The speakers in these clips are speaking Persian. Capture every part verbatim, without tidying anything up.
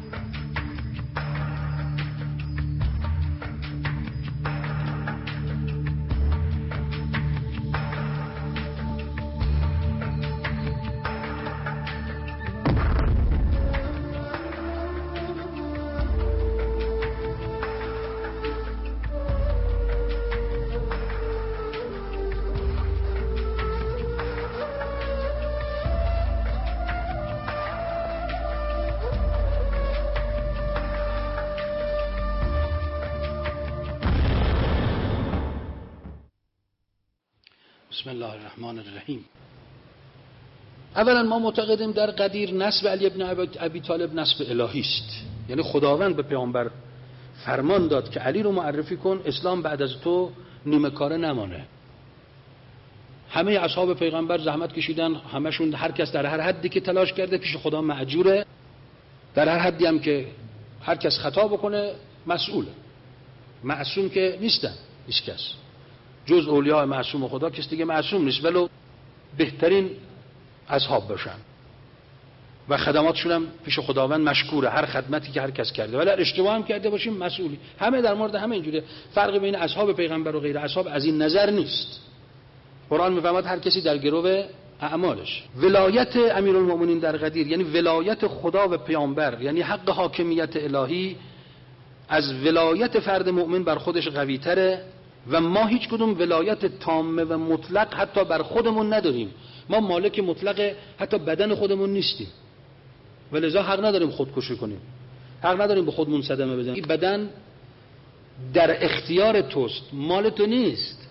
بسم الله الرحمن الرحیم. اولا ما معتقدیم در قدیر نسب علی ابن ابی طالب نسب الهی است، یعنی خداوند به پیامبر فرمان داد که علی رو معرفی کن، اسلام بعد از تو نیمه کاره نمانه. همه اصحاب پیغمبر زحمت کشیدن، همشون هر کس در هر حدی که تلاش کرده پیش خدا مأجوره، در هر حدی هم که هر کس خطا بکنه مسئوله. معصوم که نیستن هیچ کس، جز اولیاء معصوم خدا کس دیگه معصوم نیست، ولو بهترین اصحاب باشن و خدماتشون هم پیش خداوند مشکوره، هر خدمتی که هر کس کرده، ولی اشتباه هم کرده باشیم مسئولی. همه در مورد همه اینجوریه. فرق بین اصحاب پیغمبر و غیر اصحاب از این نظر نیست. قرآن میفرماد هر کسی در گرو اعمالش. ولایت امیرالمومنین در قدیر یعنی ولایت خدا و پیامبر، یعنی حق حاکمیت الهی از ولایت فرد مؤمن بر خودش قوی تره و ما هیچ کدوم ولایت تامه و مطلق حتی بر خودمون نداریم. ما مالک مطلق حتی بدن خودمون نیستیم، ولذا حق نداریم خودکشی کنیم، حق نداریم به خودمون صدمه بزنیم. این بدن در اختیار توست، مال تو نیست.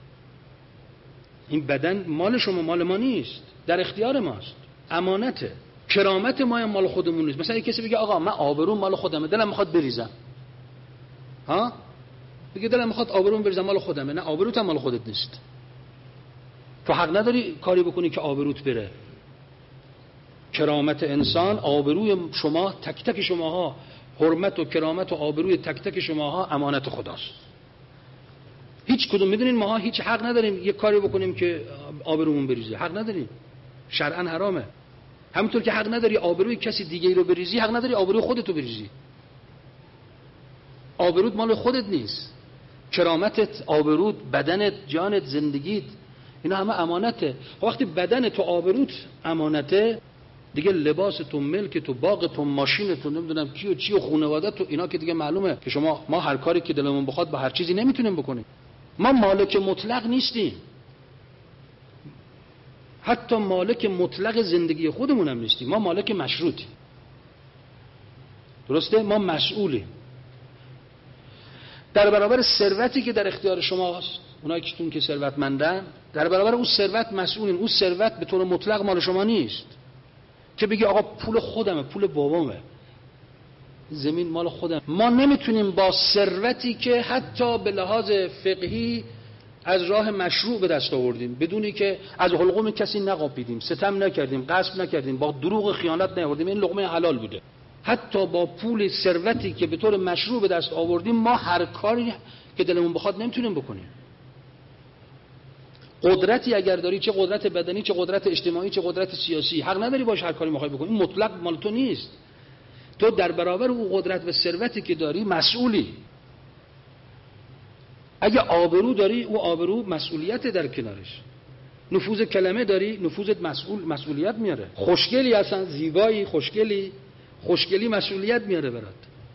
این بدن مال شما، مال ما نیست، در اختیار ماست، امانته. کرامت ما مال خودمون نیست. مثلا کسی بگه آقا من آبروم مال خودمه، دلم میخواد بریزم، ها بگه دلم میخواد آبروم بریزم، مال خودمه. نه، آبروت هم مال خودت نیست. تو حق نداری کاری بکنی که آبروت بره. کرامت انسان، آبروی شما، تک تک شماها، حرمت و کرامت و آبروی تک تک شماها امانت خداست. هیچ کدوم میدونین ماها هیچ حق نداریم یه کاری بکنیم که آبرومون بریزه، حق نداریم، شرعاً حرامه. همونطور که حق نداری آبروی کسی دیگه رو بریزی، حق نداری آبروی خودت رو بریزی. آبروت مال خودت نیست. کرامتت، آبروت، بدنت، جانت، زندگیت، اینا همه امانته. وقتی بدن تو، آبروت امانته، دیگه لباس تو، ملک تو، باغ تو، ماشین تو، نمیدونم کی و چی و خانواده تو، اینا که دیگه معلومه که شما ما هر کاری که دلمون بخواد با هر چیزی نمیتونیم بکنیم. ما مالک مطلق نیستیم، حتی مالک مطلق زندگی خودمون هم نیستیم. ما مالک مشروطیم، درسته؟ ما مسئولیم در برابر ثروتی که در اختیار شماست. اونایی که که ثروتمندن، در برابر اون ثروت مسئولین. اون ثروت به طور مطلق مال شما نیست که بگی آقا پول خودمه، پول بابامه، زمین مال خودم. ما نمیتونیم با ثروتی که حتی به لحاظ فقهی از راه مشروع به دست آوردیم، بدونی که از حلقوم کسی نقاپیدیم، ستم نکردیم، غصب نکردیم، با دروغ خیانت نیاوردیم، این لقمه حلال بوده. حتی با پول ثروتی که به طور مشروع به دست آوردیم، ما هر کاری که دلمون بخواد نمیتونیم بکنیم. قدرتی اگر داری، چه قدرت بدنی، چه قدرت اجتماعی، چه قدرت سیاسی، حق نداری باش هر کاری میخوای بکنی. این مطلق مال تو نیست. تو در برابر اون قدرت و ثروتی که داری مسئولی. اگه آبرو داری، او آبرو مسئولیت در کنارش. نفوذ کلمه داری، نفوذت مسئول مسئولیت میاره. خوشگلی هستن، زیبایی، خوشگلی، خوشگلی مسئولیت میاره برات.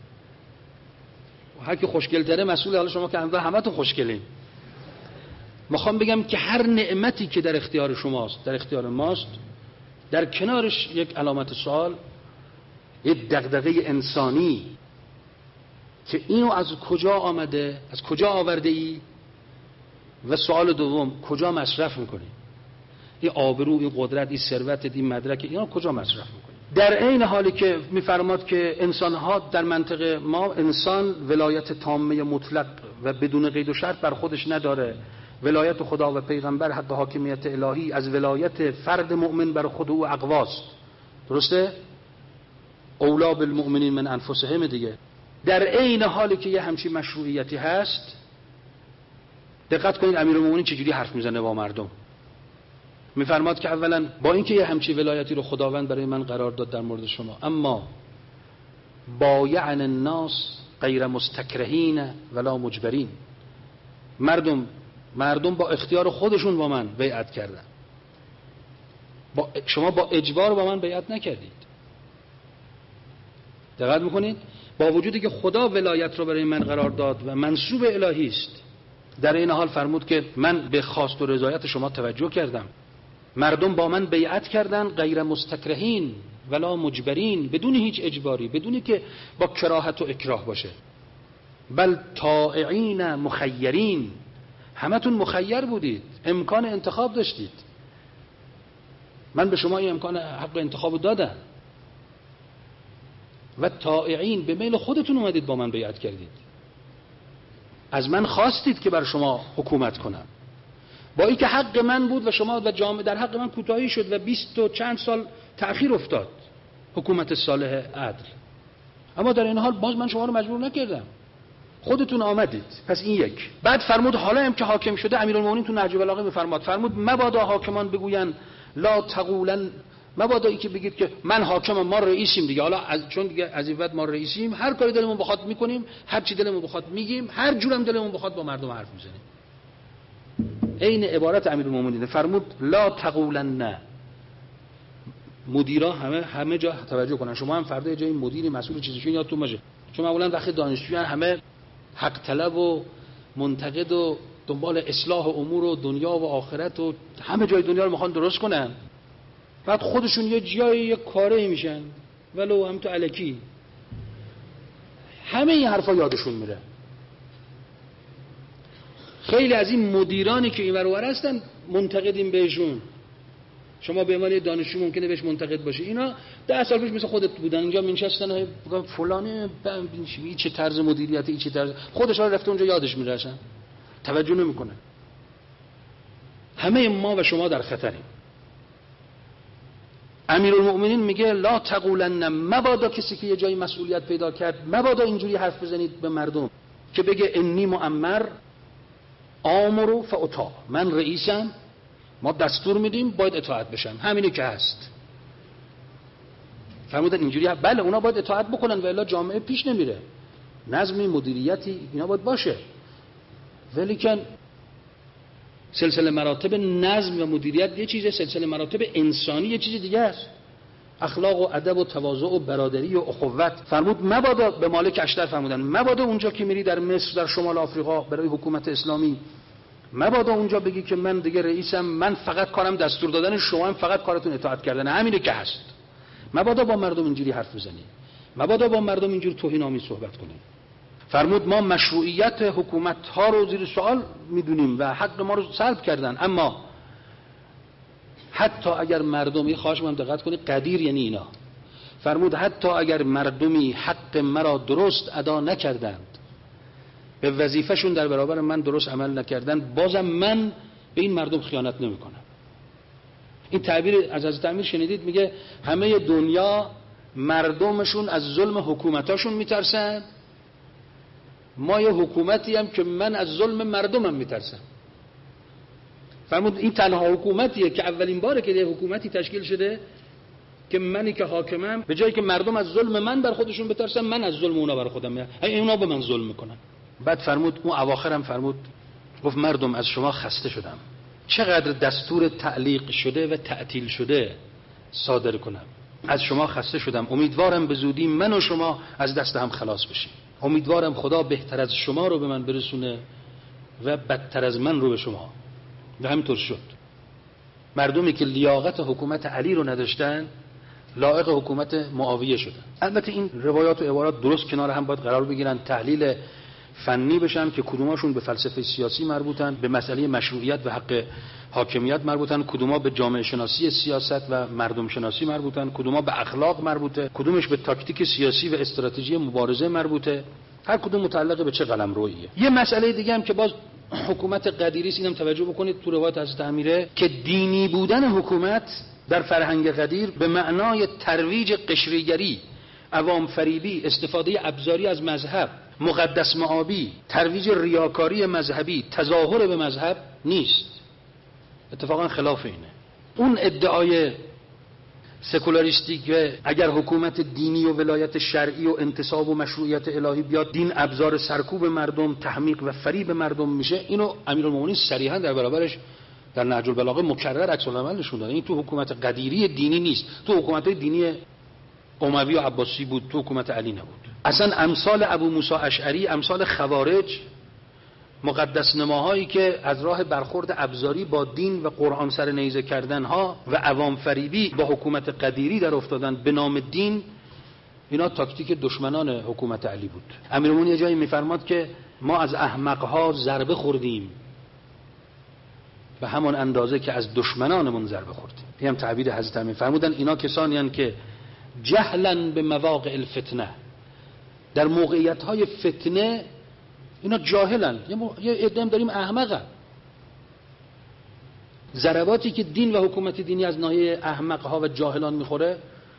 هر کی خوشگل‌تره مسئول. حالا شما که همه تو خوشگلین. میخوام بگم که هر نعمتی که در اختیار شماست، در اختیار ماست، در کنارش یک علامت سوال، یک دغدغه انسانی که اینو از کجا آمده، از کجا آورده ای، و سوال دوم کجا مصرف میکنی. این آبرو، این قدرت، این ثروت، این مدرک، اینا کجا مصرف میکنی. در عین حالی که میفرماد که انسان‌ها در منطقه ما، انسان ولایت تامه مطلق و بدون قید و شرط بر خودش نداره. ولایت خدا و پیغمبر، حق حاکمیت الهی از ولایت فرد مؤمن بر خود او اقواست. درسته؟ اولا بالمؤمنین من انفسهم دیگه. در عین حالی که یه همچین مشروعیتی هست، دقت کنید امیرالمومنین چجوری حرف میزنه با مردم. میفرماد که اولا با اینکه یه همچین ولایتی رو خداوند برای من قرار داد در مورد شما، اما بایعن الناس غیر مستکرهین ولا مجبرین. مردم مردم با اختیار خودشون با من بیعت کردن. با شما با اجبار با من بیعت نکردید. دقت میکنید؟ با وجودی که خدا ولایت رو برای من قرار داد و منصوب الهی است، در این حال فرمود که من به خواست و رضایت شما توجه کردم. مردم با من بیعت کردن غیر مستکرهین ولا مجبرین، بدون هیچ اجباری، بدونی که با کراهت و اکراه باشه. بل طائعین مخیرین، همتون مخیر بودید، امکان انتخاب داشتید. من به شما این امکان حق انتخاب دادم. و طائعین، به میل خودتون اومدید با من بیعت کردید، از من خواستید که بر شما حکومت کنم، با این که حق من بود و شما و جامعه در حق من کوتاهی شد و بیست و چند سال تأخیر افتاد حکومت صالح عدل. اما در این حال باز من شما رو مجبور نکردم، خودتون آمدید. پس این یک. بعد فرمود حالا هم که حاکم شده، امیرالمومنین تو نهج البلاغه میفرماد، فرمود مبادا حاکمان بگوین لا تقولن، مبادا ای که بگید که من حاکمم، ما رئیسیم دیگه، حالا از چون دیگه از این بعد ما رئیسیم، هر کاری دلمون بخواد میکنیم، هر چی دلمون بخواد میگیم، هر جورم دلمون بخواد با مردم حرف میزنیم. عین عبارت امیرالمومنین فرمود لا تقولن. مدیرا همه همه جا توجه کنن، شما هم فردا جای مدیری مسئول چیزیشون یادتون باشه، چون معمولا وقتی دانشجویان همه حق طلب و منتقد و دنبال اصلاح امور و دنیا و آخرت و همه جای دنیا رو میخوان درست کنن، بعد خودشون یه جایی یه کاری میشن ولو هم تو الکی، همه این حرفا یادشون میره. خیلی از این مدیرانی که اینور اونور هستن منتقدین بهشون، شما به عنوان دانشجو ممکنه بهش منتقد باشی، اینا ده سال پیش مثل خودت بودن اینجا منشستن میگن فلانه این چه طرز مدیریتی، این چه طرز، خودش ها رفته اونجا یادش میره، اصلا توجه نمیکنه. همه ما و شما در خطریم. امیرالمومنین میگه لا تقولن، مبادا کسی که یه جایی مسئولیت پیدا کرد، مبادا اینجوری حرف بزنید به مردم که بگه انی مؤمر آمرو فاطاع، من رئیسم، ما دستور میدیم باید اطاعت بشم، همینه که هست. فرمودن اینجوری ها. بله اونا باید اطاعت بکنن و الا جامعه پیش نمیره، نظمی مدیریتی اینا باید باشه، ولی کن سلسله مراتب نظم و مدیریت یه چیزه، سلسله مراتب انسانی یه چیز دیگه است، اخلاق و ادب و تواضع و برادری و اخوت. فرمود مبادا، به مالک اشتر فرمودن مبادا اونجا که میری در مصر، در شمال آفریقا برای حکومت اسلامی، مبادا اونجا بگی که من دیگه رئیسم، من فقط کارم دستور دادن، شما هم فقط کارتون اطاعت کردن، همینه که هست. مبادا با مردم اینجوری حرف بزنی، مبادا با مردم اینجوری توهین‌آمیز صحبت کنی. فرمود ما مشروعیت حکومت ها رو زیر سوال میدونیم و حق ما رو سلب کردن، اما حتی اگر مردمی، خواهش می‌کنم دقت کنید، قدیر یعنی اینا، فرمود حتی اگر مردمی حق مرا درست ادا نکردند، به وظیفه‌شون در برابر من درست عمل نکردن، بازم من به این مردم خیانت نمی‌کنم. این تعبیر از حضرت امیر شنیدید، میگه همه دنیا مردمشون از ظلم حکومتاشون میترسن، ما یه حکومتی هم که من از ظلم مردمم میترسم. فرمود این تنها حکومتیه که اولین باره که یه حکومتی تشکیل شده که منی که حاکمم، به جایی که مردم از ظلم من بر خودشون بترسن، من از ظلم اونا بر خودم میارم، اونا به من ظلم میکنن. بعد فرمود اون اواخرم فرمود گفت مردم از شما خسته شدم، چقدر دستور تعلیق شده و تعطیل شده صادر کنم، از شما خسته شدم، امیدوارم به زودی من و شما از دست هم خلاص بشیم، امیدوارم خدا بهتر از شما رو به من برسونه و بدتر از من رو به شما. و همینطور شد. مردمی که لیاقت حکومت علی رو نداشتن لایق حکومت معاویه شدن. البته این روایات و عبارات درست کنار هم باید قرار بگیرن، تحلیل فنی بشن که کدوماشون به فلسفه سیاسی مربوطن، به مسئله مشروعیت و حق حاکمیت مربوطن، کدوما به جامعه شناسی سیاست و مردم شناسی مربوطن، کدوما به اخلاق مربوطه، کدومش به تاکتیک سیاسی و استراتژی مبارزه مربوطه، هر کدوم متعلق به چه قلمروییه. یه مسئله دیگه هم که باز حکومت قدیری است، اینم توجه بکنید تو روایت حضرت امیره، که دینی بودن حکومت در فرهنگ قدیر به معنای ترویج قشریگری، عوام فریبی، استفاده ابزاری از مذهب، مقدس معابی، ترویج ریاکاری مذهبی، تظاهر به مذهب نیست. اتفاقا خلاف اینه. اون ادعای سکولاریستی که اگر حکومت دینی و ولایت شرعی و انتصاب و مشروعیت الهی بیاد، دین ابزار سرکوب مردم، تحمیق و فریب مردم میشه. اینو امیرالمومنین صریحا در برابرش در نهج البلاغه مکرر عکس العمل نشون داد. این تو حکومت قدیری دینی نیست، تو حکومت دینی اموی و عباسی بود، تو حکومت علی نبود. اصلا امثال ابو موسی اشعری، امثال خوارج، مقدس نماهایی که از راه برخورد ابزاری با دین و قرآن سر نیزه کردن ها و عوام فریبی با حکومت قدیری در افتادن به نام دین، اینا تاکتیک دشمنان حکومت علی بود. امیرالمومنین یه جایی میفرماد که ما از احمقها ضربه خوردیم به همان اندازه که از دشمنانمون ضربه خوردیم. این هم تعبیر حضرت امین. فرمودن اینا کسانی هستند که جهلا به مواقع الفتنه، در موقعیت های فتنه اینا جاهلن، یه, مو... یه ادم داریم احمقن. ضرباتی که دین و حکومت دینی از ناحیه احمقها و جاهلان میخوره،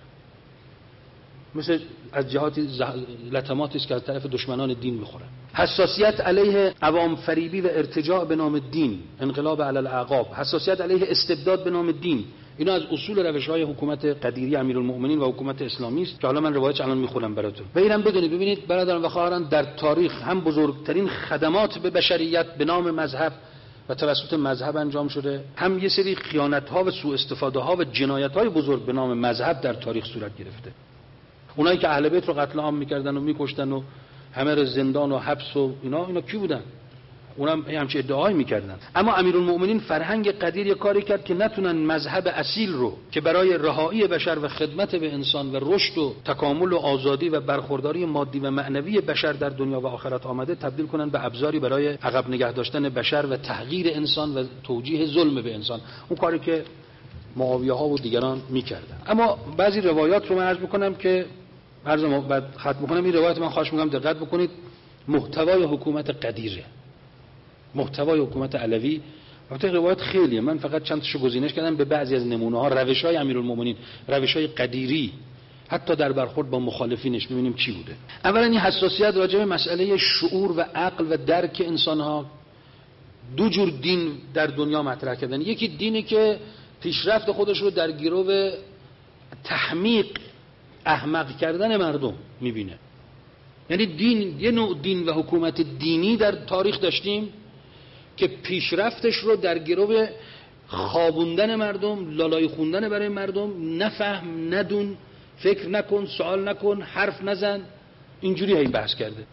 مثل از جهاتی زه... لطماتی است که از طرف دشمنان دین میخوره. حساسیت علیه عوام فریبی و ارتجاع به نام دین، انقلاب علی الاعقاب، حساسیت علیه استبداد به نام دین، اینا از اصول روش‌های حکومت قدیری امیرالمؤمنین و حکومت اسلامی است که حالا من روایتش الان میخونم براتون. و اینم بدونید، ببینید برادران و خواهران، در تاریخ هم بزرگترین خدمات به بشریت به نام مذهب و توسط مذهب انجام شده، هم یه سری خیانت‌ها و سوء استفاده‌ها و جنایت‌های بزرگ به نام مذهب در تاریخ صورت گرفته. اونایی که اهل بیت رو قتل عام می‌کردن و می‌کشتن و همه رو زندان و حبس و اینا اینا کی بودن؟ اونم همچین ادعایی میکردن. اما امیرالمؤمنین فرهنگ قدیر یک کاری کرد که نتونن مذهب اصیل رو که برای رهایی بشر و خدمت به انسان و رشد و تکامل و آزادی و برخورداری مادی و معنوی بشر در دنیا و آخرت آمده تبدیل کنن به ابزاری برای عقب نگه داشتن بشر و تغییر انسان و توجیه ظلم به انسان، اون کاری که معاویه ها و دیگران میکردن. اما بعضی روایات رو من عرض میکنم که عرض بعد ختم میکنم. این روایت من خواهش میکنم دقت بکنید، محتوای حکومت قدیره، محتوای حکومت علوی. البته روایت خیلیه، من فقط چند تاشو گزینش کردم به بعضی از نمونه ها، روش‌های امیرالمومنین، روش‌های قدیری، حتی در برخورد با مخالفینش ببینیم چی بوده. اولا این حساسیت راجع به مسئله شعور و عقل و درک انسان ها. دو جور دین در دنیا مطرح کردن. یکی دینی که پیشرفت خودش رو در گرو تحمیق، احمق کردن مردم میبینه. یعنی دین، یه نوع دین و حکومت دینی در تاریخ داشتیم که پیشرفتش رو در گرو خوابوندن مردم، لالای خوندن برای مردم، نفهم، ندون، فکر نکن، سوال نکن، حرف نزن، اینجوری هی بحث کرده.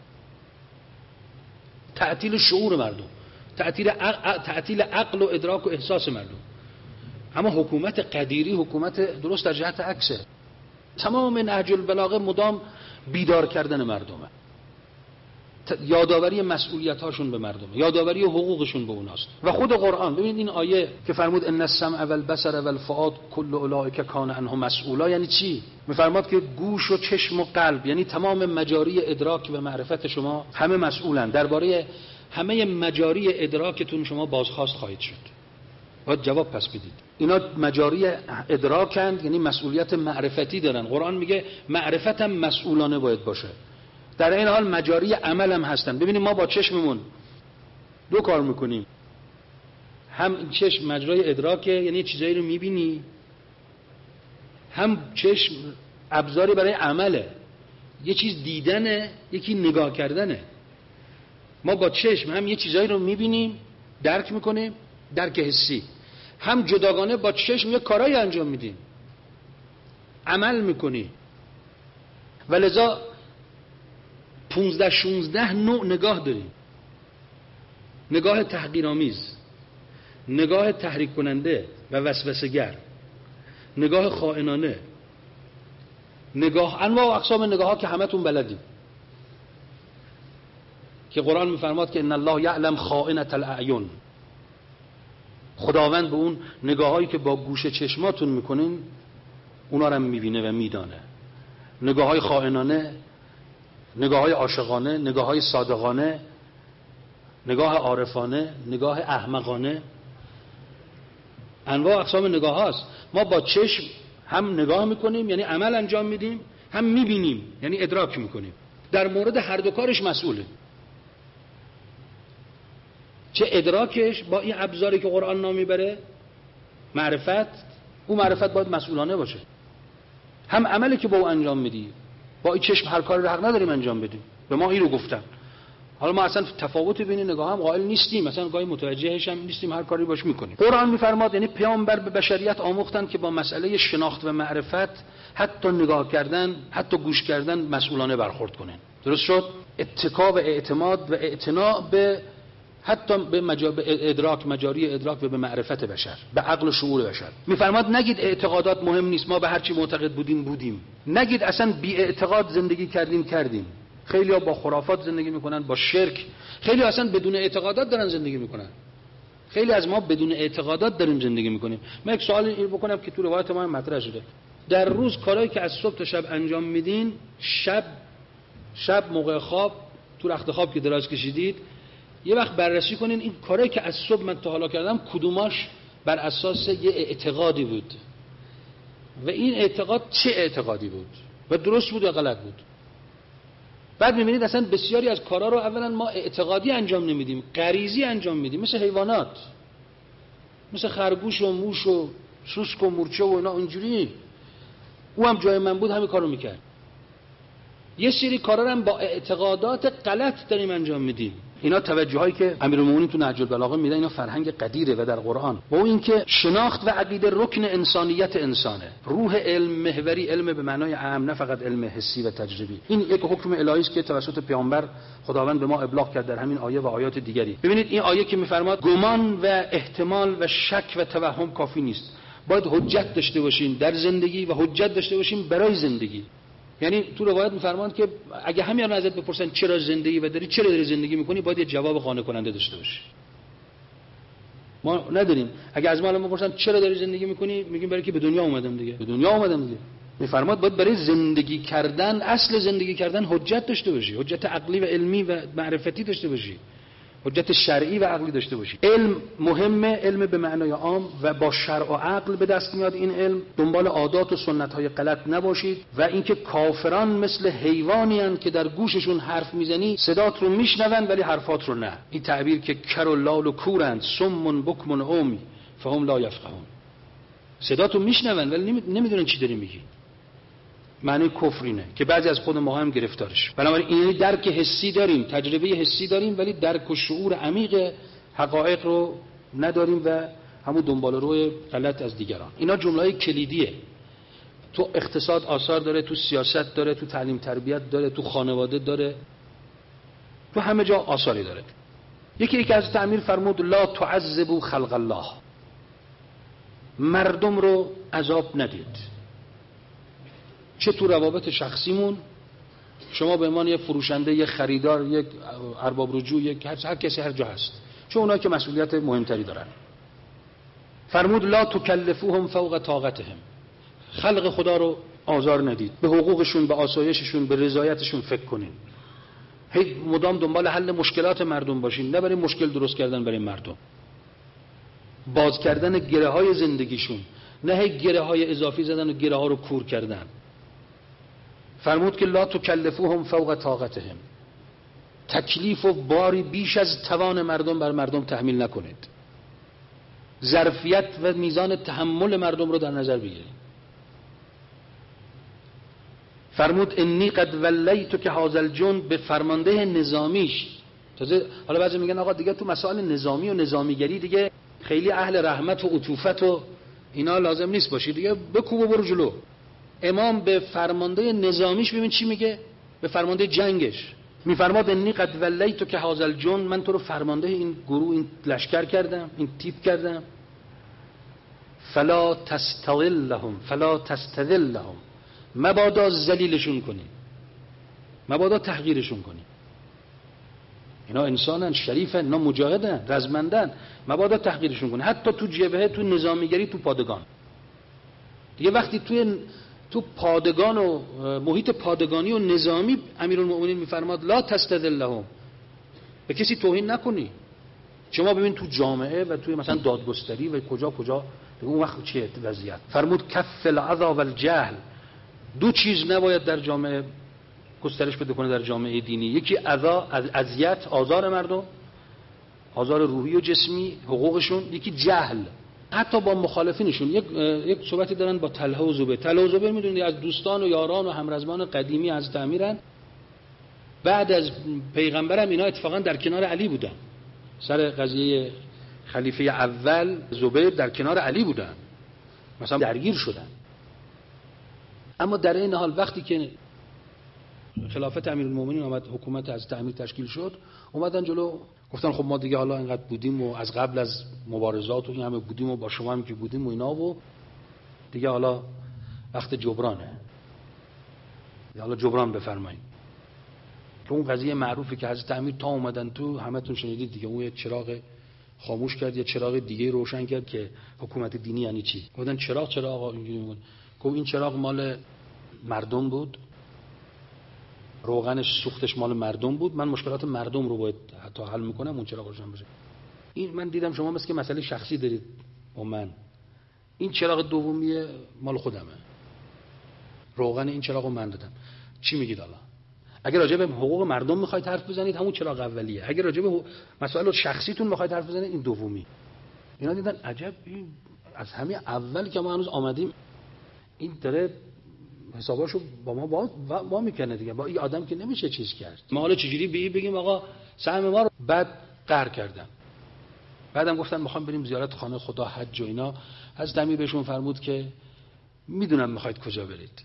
تعطیل شعور مردم، تعطیل عقل، تعطیل عقل و ادراک و احساس مردم. اما حکومت قدیری حکومت درست در جهت عکسه. تمام نهج البلاغه مدام بیدار کردن مردمه، یادآوری مسئولیت هاشون به مردم، یادآوری حقوقشون به اوناست. و خود قرآن، ببینید این آیه که فرمود ان السمع والبصر والفؤاد کل اولئک کان عنه مسئولا، یعنی چی؟ میفرماد که گوش و چشم و قلب، یعنی تمام مجاری ادراک و معرفت شما همه مسئولن. درباره همه مجاری ادراکتون شما بازخواست خواهید شد. باید جواب پس بدید. اینا مجاری ادراکند، یعنی مسئولیت معرفتی دارن. قرآن میگه معرفت هم مسئولانه باید باشه. در این حال مجاری عمل هم هستن. ببینید ما با چشممون دو کار میکنیم. هم چشم مجرای ادراکه، یعنی چیزایی رو میبینی، هم چشم ابزاری برای عمله، یه چیز دیدنه، یکی نگاه کردنه. ما با چشم هم یه چیزایی رو میبینیم، درک میکنیم، درک حسی، هم جداگانه با چشم یه کارایی انجام میدیم، عمل میکنی. ولذا پونزده شونزده نوع نگاه داریم. نگاه تحقیرآمیز، نگاه تحریک کننده و وسوسه‌گر، نگاه خائنانه، نگاه، انواع و اقسام نگاه ها که همتون بلدیم، که قرآن میفرماد که ان الله یعلم خائنة الاعین. خداوند به اون نگاه هایی که با گوش چشماتون میکنین اونا رو هم میبینه و میدانه. نگاه های خائنانه، نگاه های عاشقانه، نگاه های صادقانه، نگاه عارفانه، نگاه احمقانه، انواع اقسام نگاه هاست. ما با چشم هم نگاه میکنیم یعنی عمل انجام میدیم، هم میبینیم یعنی ادراک میکنیم. در مورد هر دو کارش مسئوله. چه ادراکش با این ابزاری که قرآن نام میبره معرفت، اون معرفت باید مسئولانه باشه. هم عملی که با او انجام میدی. با این چشم هر کاری رو حق نداریم انجام بدیم. به ما این رو گفتن. حالا ما اصلا تفاوت بین نگاه هم قائل نیستیم، مثلا گاهی متوجهش هم نیستیم، هر کاری باش میکنیم. قرآن میفرماد یعنی پیامبر به بشریت آموختن که با مسئله شناخت و معرفت حتی نگاه کردن، حتی گوش کردن مسئولانه برخورد کنن. درست شد؟ اتکا و اعتماد و اعتنا به حتی به, مجا... به ادراک، مجاری ادراک و به معرفت بشر، به عقل و شعور بشر. میفرماد نگید اعتقادات مهم نیست، ما به هر چی معتقد بودیم بودیم. نگید اصلا بی اعتقاد زندگی کردیم کردیم. خیلی ها با خرافات زندگی میکنن، با شرک. خیلی ها اصلا بدون اعتقادات دارن زندگی میکنن. خیلی از ما بدون اعتقادات داریم زندگی میکنیم. من یک سوال این بکنم که تو روایت ما مطرح شده. در روز کارهایی که از صبح تا شب انجام میدین، شب شب موقع خواب تو رخت خواب که دراز کشیدید، یه وقت بررسی کنین این کارهایی که از صبح من تا حالا کردم کدوماش بر اساس یه اعتقادی بود و این اعتقاد چه اعتقادی بود و درست بود یا غلط بود. بعد می‌بینید اصلا بسیاری از کارا رو اولا ما اعتقادی انجام نمیدیم، غریزی انجام میدیم، مثل حیوانات، مثل خرگوش و موش و سوسک و مورچه و اینا. اینجوری او هم جای من بود همین کارو میکرد. یه سری کارا رو هم با اعتقادات غلط داریم انجام میدیم. اینا توجهایی که امیرالمومنین تو نهج البلاغه میدن، اینا فرهنگ قدیره و در قرآن با این که شناخت و عقیده رکن انسانیت انسانه. روح علم محوری، علم به معنای عام، نه فقط علم حسی و تجربی. این یک حکم الهی است که توسط پیامبر خداوند به ما ابلاغ کرد در همین آیه و آیات دیگری. ببینید این آیه که میفرماد گمان و احتمال و شک و توهم کافی نیست، باید حجت داشته باشیم در زندگی و حجت داشته باشیم برای زندگی. یعنی تو روایت می‌فرماند که اگه همین ازت بپرسن چرا زندگی و داری چرا داری زندگی می‌کنی، باید یه جواب قانع کننده داشته باشی. ما نداریم. اگه از ما الان بپرسن چرا داری زندگی می‌کنی، میگیم برای که به دنیا اومدم دیگه. به دنیا اومدم دیگه. می‌فرماد باید برای زندگی کردن، اصل زندگی کردن حجت داشته باشی، حجت عقلی و علمی و معرفتی داشته باشی، حجت شرعی و عقلی داشته باشی. علم مهمه، علم به معنای عام و با شرع و عقل به دست میاد این علم. دنبال عادات و سنت‌های غلط نباشید و اینکه کافران مثل حیوانی هستند که در گوششون حرف میزنی صدات رو میشنون ولی حرفات رو نه. این تعبیر که کر و لال و کورند، سم بکم و عمی فهم لا یفقهون. صدات رو میشنون ولی نمیدونن چی داری میگی. معنی کفر اینه که بعضی از خود ما هم گرفتارش. بنابراین این درک حسی داریم، تجربه حسی داریم، ولی درک و شعور عمیق حقایق رو نداریم و همون دنبال روی غلط از دیگران. اینا جمله‌های کلیدیه. تو اقتصاد آثار داره، تو سیاست داره، تو تعلیم تربیت داره، تو خانواده داره، تو همه جا آثاری داره. یکی یکی از تعمیر فرمود لا تعذبوا خلق الله، مردم رو عذاب ندید. چه تو روابط شخصیمون، شما به عنوان یه فروشنده، یه خریدار، یک ارباب رجوع، یک هر کسی هر جا هست، چون اونایی که مسئولیت مهمتری دارن. فرمود لا تکلفوهم فوق طاقتهم، خلق خدا رو آزار ندید، به حقوقشون، به آسایششون، به رضایتشون فکر کنین. هی مدام دنبال حل مشکلات مردم باشین، نه برای مشکل درست کردن برای مردم، باز کردن گره های زندگیشون، نه هی گره های اضافی زدن و گره ها رو کور کردن. فرمود که لا تکلفوهم فوق طاقتهم، تکلیف و باری بیش از توان مردم بر مردم تحمیل نکنید. ظرفیت و میزان تحمل مردم رو در نظر بگیرید. فرمود انی قد ولیت که هذا الجند، به فرمانده نظامیش. تازه حالا بعضی میگن آقا دیگه تو مسائل نظامی و نظامیگری دیگه خیلی اهل رحمت و عطوفت و اینا لازم نیست باشی، دیگه بکوب و برو جلو. امام به فرمانده نظامیش ببین چی میگه، به فرمانده جنگش میفرماد انی قد ولیت که هذا الجند، من تو رو فرمانده این گروه، این لشکر کردم، این تیپ کردم. فلا تستذل لهم فلا تستذل لهم، مبادا ذلیلشون کنی، مبادا تحقیرشون کنی. اینا انسانن، شریفن، اینا مجاهدن، رزمندن، مبادا تحقیرشون کنی. حتی تو جبهه، تو نظامیگری، تو پادگان. دیگه وقتی توی تو پادگان و محیط پادگانی و نظامی امیرالمومنین میفرماد لا تستذل لهم، به کسی توهین نکنی. شما ببین تو جامعه و توی مثلا دادگستری و کجا کجا اون وقت چیه وضعیت. فرمود کف العذا و الجهل، دو چیز نباید در جامعه گسترش پیدا کنه در جامعه دینی. یکی اذا، اذیت، آزار مردم، آزار روحی و جسمی، حقوقشون. یکی جهل، حتی با مخالفینشون یک یک صحبتی دارن با طلحه و زبیر. طلحه و زبیر میدونید از دوستان و یاران و همرزمان قدیمی حضرت امیرن. بعد از پیغمبرم اینا اتفاقا در کنار علی بودن. سر قضیه خلیفه اول زبیر در کنار علی بودن، مثلا درگیر شدن. اما در این حال وقتی که خلافت امیرالمومنین آمد، حکومت از امیر تشکیل شد، اومدن جلو گفتن خب ما دیگه حالا اینقدر بودیم و از قبل از مبارزات و این همه بودیم و با شما هم که بودیم و اینا و دیگه حالا وقت جبرانه، حالا جبران بفرمایید. که اون قضیه معروفی که حضرت امیر تا اومدن تو همتون شنیدید دیگه، اون یه چراغ خاموش کرد یه چراغ دیگه روشن کرد که حکومت دینی یعنی چی. گفتن چراغ چرا آقا اینجوری بود؟ گفت این چراغ مال مردم بود، روغنش سوختش مال مردم بود، من مشکلات مردم رو باید حتی حل میکنم اون چراغ روشن بشه. این من دیدم شما مثل که مسئله شخصی دارید با من، این چراغ دومی مال خودمه، روغن این چراغ رو من دادم. چی میگید حالا؟ اگر راجع به حقوق مردم میخواید حرف بزنید همون چراغ اولیه، اگر راجع به مسائل شخصیتون میخواید حرف بزنید این دومی. اینا دیدن عجب، این از همین اول که ما هنوز آمدیم این داره حساباشو با ما با, با میکنه دیگه، با این آدم که نمیشه چیز کرد. ما حالا چجوری به بگیم آقا سهم ما رو بعد قهر کردن. بعدم گفتن میخوام بریم زیارت خانه خدا، حج و اینا. حضرت امیر بهشون فرمود که میدونم میخواید کجا برید،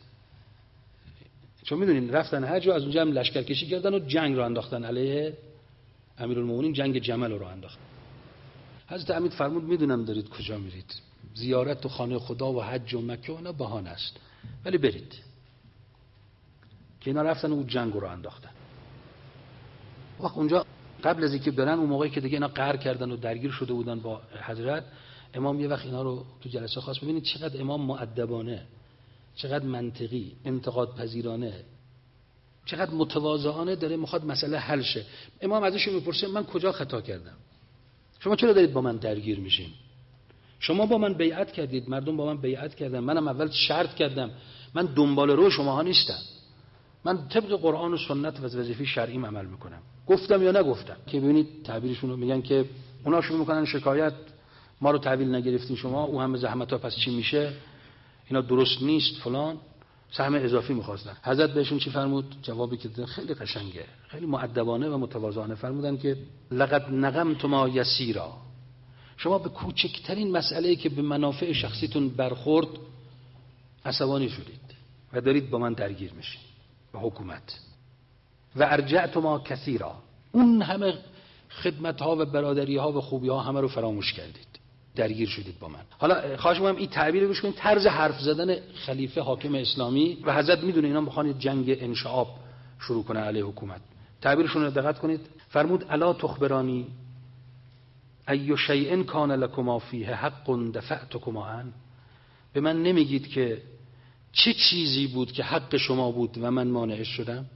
چون میدونین رفتن حج و از اونجا هم لشکرکشی کردن و جنگ رو انداختن علیه امیرالمومنین، جنگ جمل رو انداختن. حضرت امیر فرمود میدونم دارید کجا میرید، زیارت و خانه خدا و حج و مکه و اینا بهانه است، ولی برید. که اینا رفتن و اون جنگ رو انداختن. وقت اونجا قبل از اینکه برن، اون موقعی که دیگه اینا قهر کردن و درگیر شده بودن با حضرت، امام یه وقت اینا رو تو جلسه خاص ببینید چقدر امام مؤدبانه، چقدر منطقی، انتقاد پذیرانه، چقدر متواضعانه داره میخواد مسئله حل شه. امام ازش میپرسه من کجا خطا کردم؟ شما چرا دارید با من درگیر میشین؟ شما با من بیعت کردید، مردم با من بیعت کردن، منم اول شرط کردم من دنبال رو شماها نیستم، من طبق قرآن و سنت و وظیفه شرعی عمل میکنم. گفتم یا نگفتم؟ که ببینید تعبیرشون رو میگن که اونا شروع میکنن شکایت، ما رو تحویل نگرفتین شما، او همه زحمت‌ها پس چی میشه؟ اینا درست نیست فلان، سهم اضافی می‌خواستن. حضرت بهشون چی فرمود؟ جوابی که دادن خیلی قشنگه، خیلی مؤدبانه و متواضعانه فرمودن که لقد نقمتما یسیرا، شما به کوچکترین مسئله‌ای که به منافع شخصیتون برخورد عصبانی شدید و دارید با من درگیر میشین به حکومت. و ارجعتما کثیرا، اون همه خدمت‌ها و برادری‌ها و خوبی‌ها همه رو فراموش کردید، درگیر شدید با من. حالا خواهش می‌کنم این تعبیر رو گوش کنید، طرز حرف زدن خلیفه حاکم اسلامی و حضرت میدونه اینا میخوان جنگ انشعاب شروع کنه علیه حکومت. تعبیرشون رو دقت کنید. فرمود الا تخبرانی ای شیء کان لکما فیه حق دفعتکما عن، به من نمیگید که چه چیزی بود که حق شما بود و من مانعش شدم؟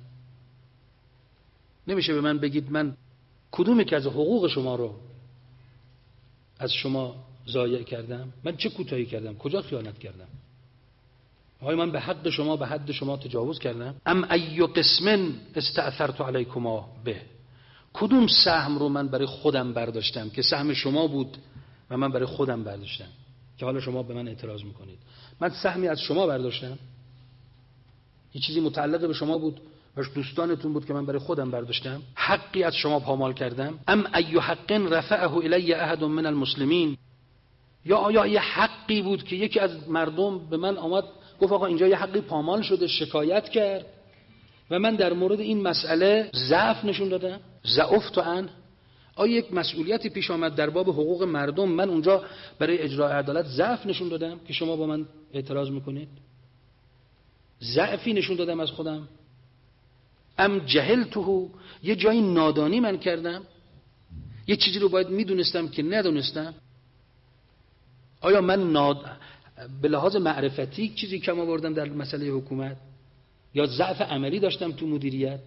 نمیشه به من بگید من کدومی که از حقوق شما رو از شما ضایع کردم؟ من چه کوتاهی کردم؟ کجا خیانت کردم؟ آیا من به حق شما به حد شما تجاوز کردم؟ ام ای قسم استأثرت علیکما به، کدوم سهم رو من برای خودم برداشتم که سهم شما بود و من برای خودم برداشتم که حالا شما به من اعتراض میکنید؟ من سهمی از شما برداشتم، یه چیزی متعلق به شما بود و دوستانتون بود که من برای خودم برداشتم؟ حقی از شما پامال کردم؟ ام ای حق رفعه الی احد من المسلمین، یا آیا یه حقی بود که یکی از مردم به من آمد گفت آقا اینجا یه حقی پامال شده، شکایت کرد و من در مورد این مسئله ضعف نشون دادم؟ ضعفت عن، آیا یک مسئولیتی پیش آمد در باب حقوق مردم، من اونجا برای اجرای عدالت ضعف نشون دادم که شما با من اعتراض میکنید؟ ضعفی نشون دادم از خودم؟ ام جهلته، یه جایی نادانی من کردم، یه چیزی رو باید میدونستم که ندونستم؟ آیا من ناد... به لحاظ معرفتی چیزی کم آوردم در مسئله حکومت، یا ضعف عملی داشتم تو مدیریت؟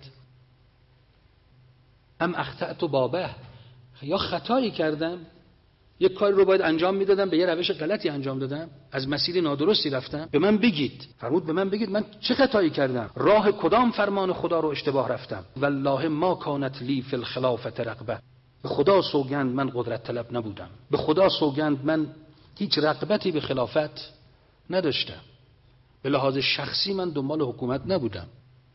ام اخطأت بابه، یا خطایی کردم، یک کاری رو باید انجام میدادم به یه روش غلطی انجام دادم، از مسیر نادرستی رفتم؟ به من بگید. فرمود به من بگید من چه خطایی کردم، راه کدام فرمان خدا رو اشتباه رفتم؟ والله ما کانت لی فی الخلافه رغبه، به خدا سوگند من قدرت طلب نبودم، به خدا سوگند من هیچ رغبتی به خلافت نداشتم. به لحاظ شخصی من دنبال حکومت نبودم.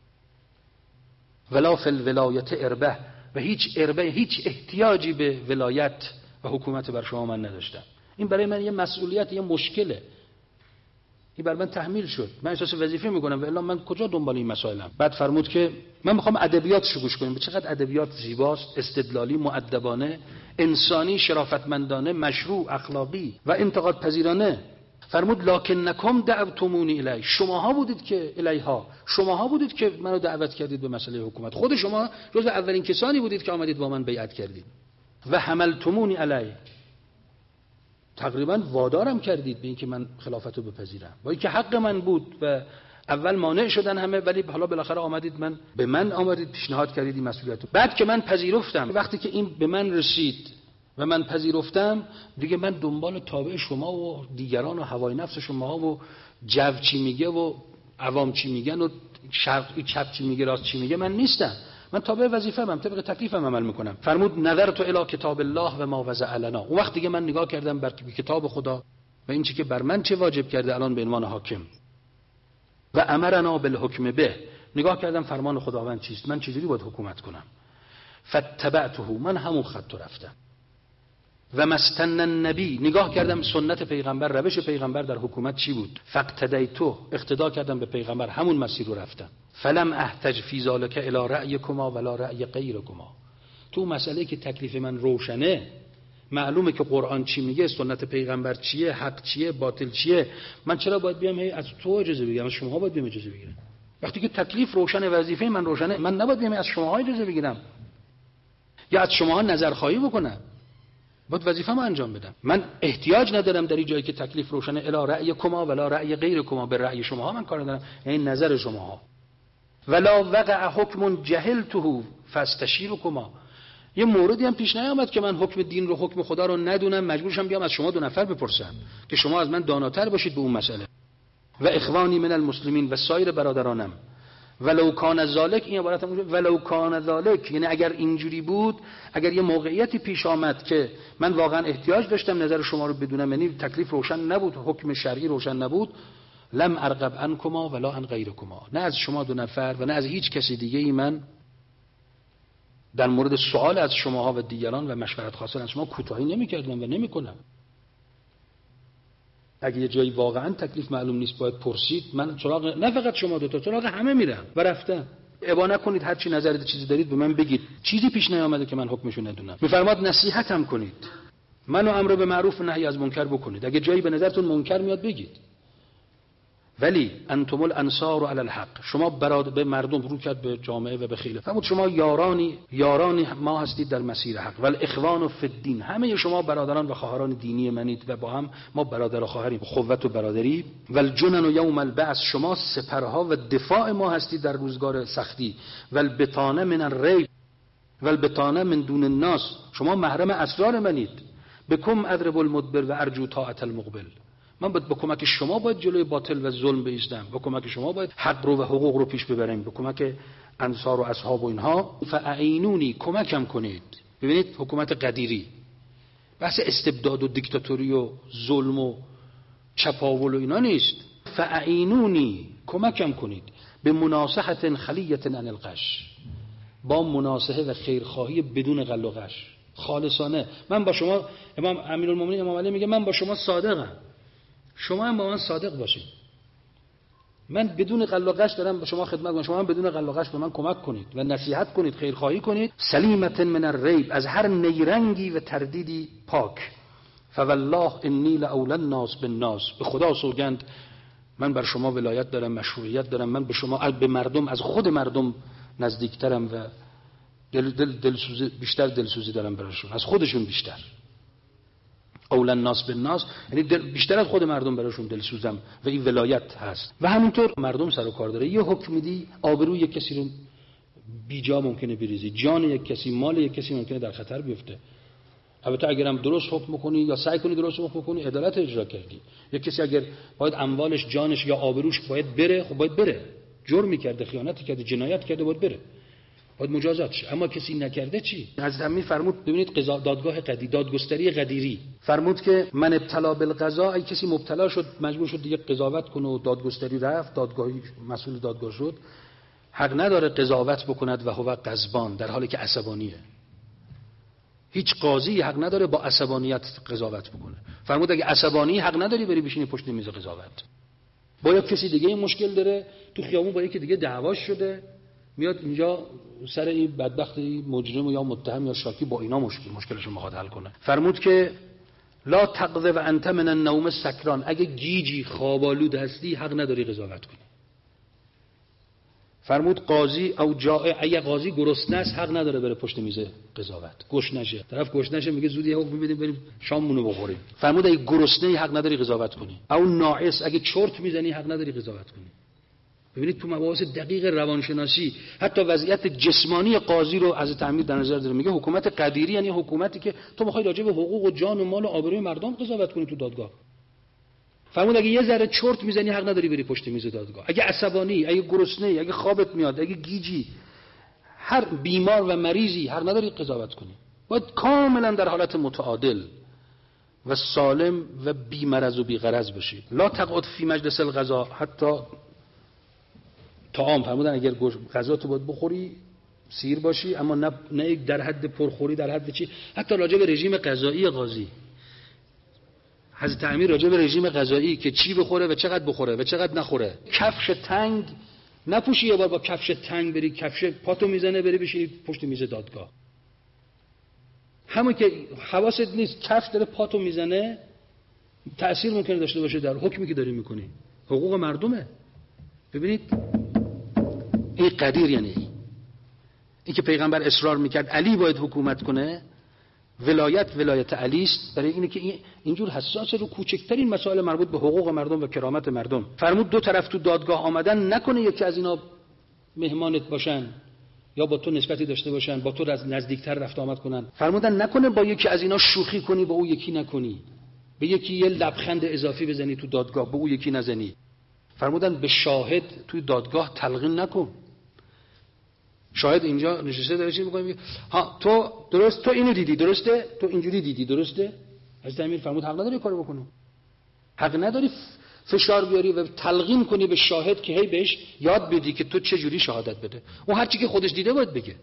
ولا فی الولایت اربه، و هیچ اربه، هیچ احتیاجی به ولایت و حکومت بر شما من نداشتم. این برای من یه مسئولیت، یه مشکله. این بر من تحمیل شد. من احساس وظیفه میکنم و الا من کجا دنبال این مسائلم. بعد فرمود که من میخوام ادبیاتشو گوش کنیم. چقدر ادبیات زیباست، استدلالی، مؤدبانه، انسانی، شرافتمندانه، مشروع، اخلاقی و انتقاد پذیرانه. فرمود لکنکم دعوتمونی الی، شماها بودید که الیها، شماها بودید که منو دعوت کردید به مسئله حکومت. خود شما جزو اولین کسانی بودید که آمدید با من بیعت کردید. و حملتمونی علی، تقریبا وادارم کردید به اینکه من خلافتو بپذیرم، با اینکه حق من بود و اول مانع شدن همه، ولی حالا بالاخره آمدید، من به من آمدید پیشنهاد کردید این مسئولیتو. بعد که من پذیرفتم، وقتی که این به من رسید و من پذیرفتم، دیگه من دنبال تابع شما و دیگران و هوای نفس شما و جو چی میگه و عوام چی میگن و شرق چپ چی میگه راست چی میگه من نیستم. من تابع وظیفه‌ام، طبق تکلیفم عمل میکنم. فرمود نظرت الی کتاب الله و ما وضع لنا. اون وقت دیگه من نگاه کردم بر کتاب خدا و این چی که بر من چه واجب کرده الان به عنوان حاکم. و امرنا بالحکم به، نگاه کردم فرمان خداوند چیست، من چجوری باید حکومت کنم. فتبعته، من همون خط رفتم. و مستن النبی، نگاه کردم سنت پیغمبر، روش پیغمبر در حکومت چی بود. فاقتدیتو، اقتدا کردم به پیغمبر، همون مسیر رو رفتم. فلم احتج فی ذلک الی رأیکما ولا رأی غیرکما. تو مسئله که تکلیف من روشنه، معلومه که قرآن چی میگه، سنت پیغمبر چیه، حق چیه، باطل چیه، من چرا باید بیام از تو اجازه بگیرم؟ شما باید بیام اجازه بگیرم. وقتی که تکلیف روشنه، وظیفه من روشنه، من نباید بیام از شماها اجازه بگیرم یا از شماها نظرخواهی بکنم. باید وظیفه‌مو انجام بدم. من احتیاج ندارم در این جایی که تکلیف روشنه الی رأیکما ولا رأی غیرکما، به رأی شماها من کار ندارم، یعنی نظر شماها. ولا وقع حکم جهلته فاستشیرکما، یه موردی هم پیش نیامد که من حکم دین رو، حکم خدا رو ندونم، مجبورشم بیام از شما دو نفر بپرسم که شما از من داناتر باشید به اون مسئله. و اخوانی من المسلمین، و سایر برادرانم. ولو کان ذالک، این عبارت هم ولو کان ذالک، یعنی اگر اینجوری بود، اگر یه موقعیتی پیش آمد که من واقعا احتیاج داشتم نظر شما رو بدونم، یعنی تکلیف روشن نبود، حکم شرعی روشن نبود، لم ارغب عنکما ولا عن غیرکما، نه از شما دو نفر و نه از هیچ کسی دیگه ای من در مورد سوال از شماها و دیگران و مشورت خواستن از شما کوتاهی نمی‌کردم و نمی‌کنم. اگه یه جایی واقعا تکلیف معلوم نیست باید پرسید، من سراغ نه فقط شما دو تا، سراغ همه میرم و رفتم. ابا نکنید هر چی نظرید چیزی دارید به من بگید، چیزی پیش نیامده که من حکمشو ندونم. میفرماد نصیحت هم کنید، منو امر به معروف و نهی از منکر بکنید، اگه جایی به نظرتون منکر میاد بگید. ولی انتم الانصار علی الحق، شما برادر به مردم، رو کرد به جامعه و به خیله، فرمود شما یارانی یارانی ما هستید در مسیر حق. والاخوان فی الدین، همه شما برادران و خواهران دینی منید و با هم ما برادر و خواهریم، قوت و برادری. والجنن یوم البعث، شما سپرها و دفاع ما هستید در روزگار سختی. والبطانه من الریب والبطانه من دون الناس، شما محرم اسرار منید. بکم اضرب المدبر و ارجو طاعت المقبل، من باید با کمک شما باید جلوی باطل و ظلم بایستم، با کمک شما باید حق رو و حقوق رو پیش ببریم، با کمک انصار و اصحاب و اینها. فاعینونی، کمکم کنید. ببینید حکومت قدیری، بحث استبداد و دیکتاتوری و ظلم و چپاول و اینا نیست. فاعینونی، کمکم کنید. به مناصحت خلیة عن الغش، با مناصحه و خیرخواهی بدون غل و غش، خالصانه. من با شما، امام امیرالمومنین امام علی میگه من با شما صادقم، شما هم با من صادق باشید. من بدون غل و غش دارم به شما خدمت کنم، شما هم بدون غل و غش به من کمک کنید و نصیحت کنید، خیرخواهی کنید. سلیمة من الریب، از هر نیرنگی و تردیدی پاک. فوالله انی لاولی الناس بالناس، به خدا سوگند من بر شما ولایت دارم، مشروعیت دارم، من به شما به مردم از خود مردم نزدیکترم و دل دل دلسوزی بیشتر دلسوزی دارم براشون، از خودشون بیشتر. اولا الناس بالناس، یعنی بیشتر از خود مردم براشون دلسوزم و این ولایت هست. و همینطور مردم سر و کار داره. یه حکم میدی آبروی یک کسی رو بیجا ممکنه بریزی، جان یک کسی، مال یک کسی ممکنه در خطر بیفته. البته اگرم درست حکم کنی یا سعی کنی درست حکم کنی، عدالت اجرا کردی. یک کسی اگر باید اموالش، جانش یا آبروش باید بره، خب باید بره. جرمی کرده، خیانتی کرده، جنایت کرده، باید بره. باید مجازات شه. اما کسی نکرده چی؟ حضرت امیر فرمود ببینید قضا دادگاه قدیر، دادگستری قدیری فرمود که من ابتلا بالقضا، ای کسی مبتلا شد مجبور شد دیگه قضاوت کنه و دادگستری رفت، دادگاهی مسئول دادگاه شد، حق نداره قضاوت بکند و هو غضبان، در حالی که عصبانیه. هیچ قاضی حق نداره با عصبانیت قضاوت بکنه. فرمود اگه عصبانی حق نداری بری بشینی پشت میز قضاوت. با یک کسی دیگه این مشکل داره، تو خیابون با یکی دیگه دعواش شده، میاد اینجا سر این بدبخت مجرم یا متهم یا شاکی با اینا مشکل مشکلشو میخواد حل کنه. فرمود که لا تقض و انت من النوم سکران، اگه گیجی خوابالود هستی حق نداری قضاوت کنی. فرمود قاضی او جائع، اگه قاضی گرسنه است حق نداره بره پشت میز قضاوت. گشنشه، طرف گشنشه میگه زودی حکم بدیم بریم شاممونو بخوریم. فرمود اگه گرسنه حق نداری قضاوت کنی. او ناعس، اگه چرت میزنی حق نداری قضاوت کنی. ببینید تو مباحث دقیق روانشناسی حتی وضعیت جسمانی قاضی رو از تعمیر در نظر داره. میگه حکومت قدیری یعنی حکومتی که تو میخوای راجع به حقوق و جان و مال و آبروی مردم قضاوت کنی تو دادگاه. فرمود اگه یه ذره چرت میزنی حق نداری بری پشت میز دادگاه. اگه عصبانی، اگه گرسنه، اگه خوابت میاد، اگه گیجی، هر بیمار و مریضی حق نداری قضاوت کنی. باید کاملا در حالت متعادل و سالم و بی مرض و بی غرض باشی. لا تقعد فی مجلس القضا حتی طعام، فرمودن اگر غذا تو باید بخوری سیر باشی، اما نه نه در حد پرخوری، در حد چی، حتی راجع به رژیم غذایی قاضی. حضرت امیر راجع به رژیم غذایی که چی بخوره و چقدر بخوره و چقدر نخوره. کفش تنگ نپوشی، یه بار با کفش تنگ بری کفش پاتو میزنه بری بشینی پشت میز دادگاه. همون که حواست نیست کفش داره پاتو میزنه، تأثیر ممکنه داشته باشه در حکمی که داری میکنی. حقوق مردمه. ببینید این قدیر یعنی این که پیغمبر اصرار میکرد علی باید حکومت کنه، ولایت ولایت علی است، برای اینه که اینجور حساس رو کوچکترین مسائل مربوط به حقوق مردم و کرامت مردم. فرمود دو طرف تو دادگاه آمدن نکنه یکی از اینا مهمانت باشن یا با تو نسبتی داشته باشن، با تو نزدیکتر رفت آمد کنن. فرمودن نکنه با یکی از اینا شوخی کنی با او یکی نکنی، به یکی یه لبخند اضافی بزنی تو دادگاه با او یکی نزنی. فرمودن به شاهد توی دادگاه تلقین نکن. شاهد اینجا نشسته داره چی میگه؟ ها تو درست تو اینو دیدی درسته؟ تو اینجوری دیدی درسته؟ حضرت امیر فرمود حق نداری کارو بکنی. حق نداری فشار بیاری و تلقین کنی به شاهد که هی بهش یاد بدی که تو چه جوری شهادت بده. اون هر چی که خودش دیده باید بگه.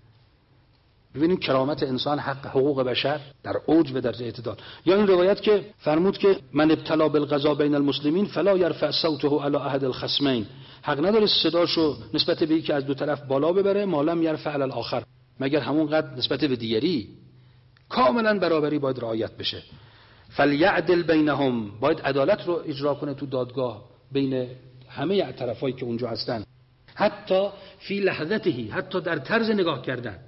ببینیم کرامت انسان، حق حقوق بشر در اوج و در اعتدال. یا این روایت که فرمود که من ابتلا بالقضا بین المسلمین فلا یرفع صوته علی احد الخصمین، حق نداره صداشو نسبت به یکی از دو طرف بالا ببره مالم یرفع علی الاخر، مگر همون قد نسبت به دیگری. کاملا برابری باید رعایت بشه. فلیعدل بینهم، باید عدالت رو اجرا کنه تو دادگاه بین همه طرفایی که اونجا هستن. حتی فی لحظته، حتی در طرز نگاه کردن.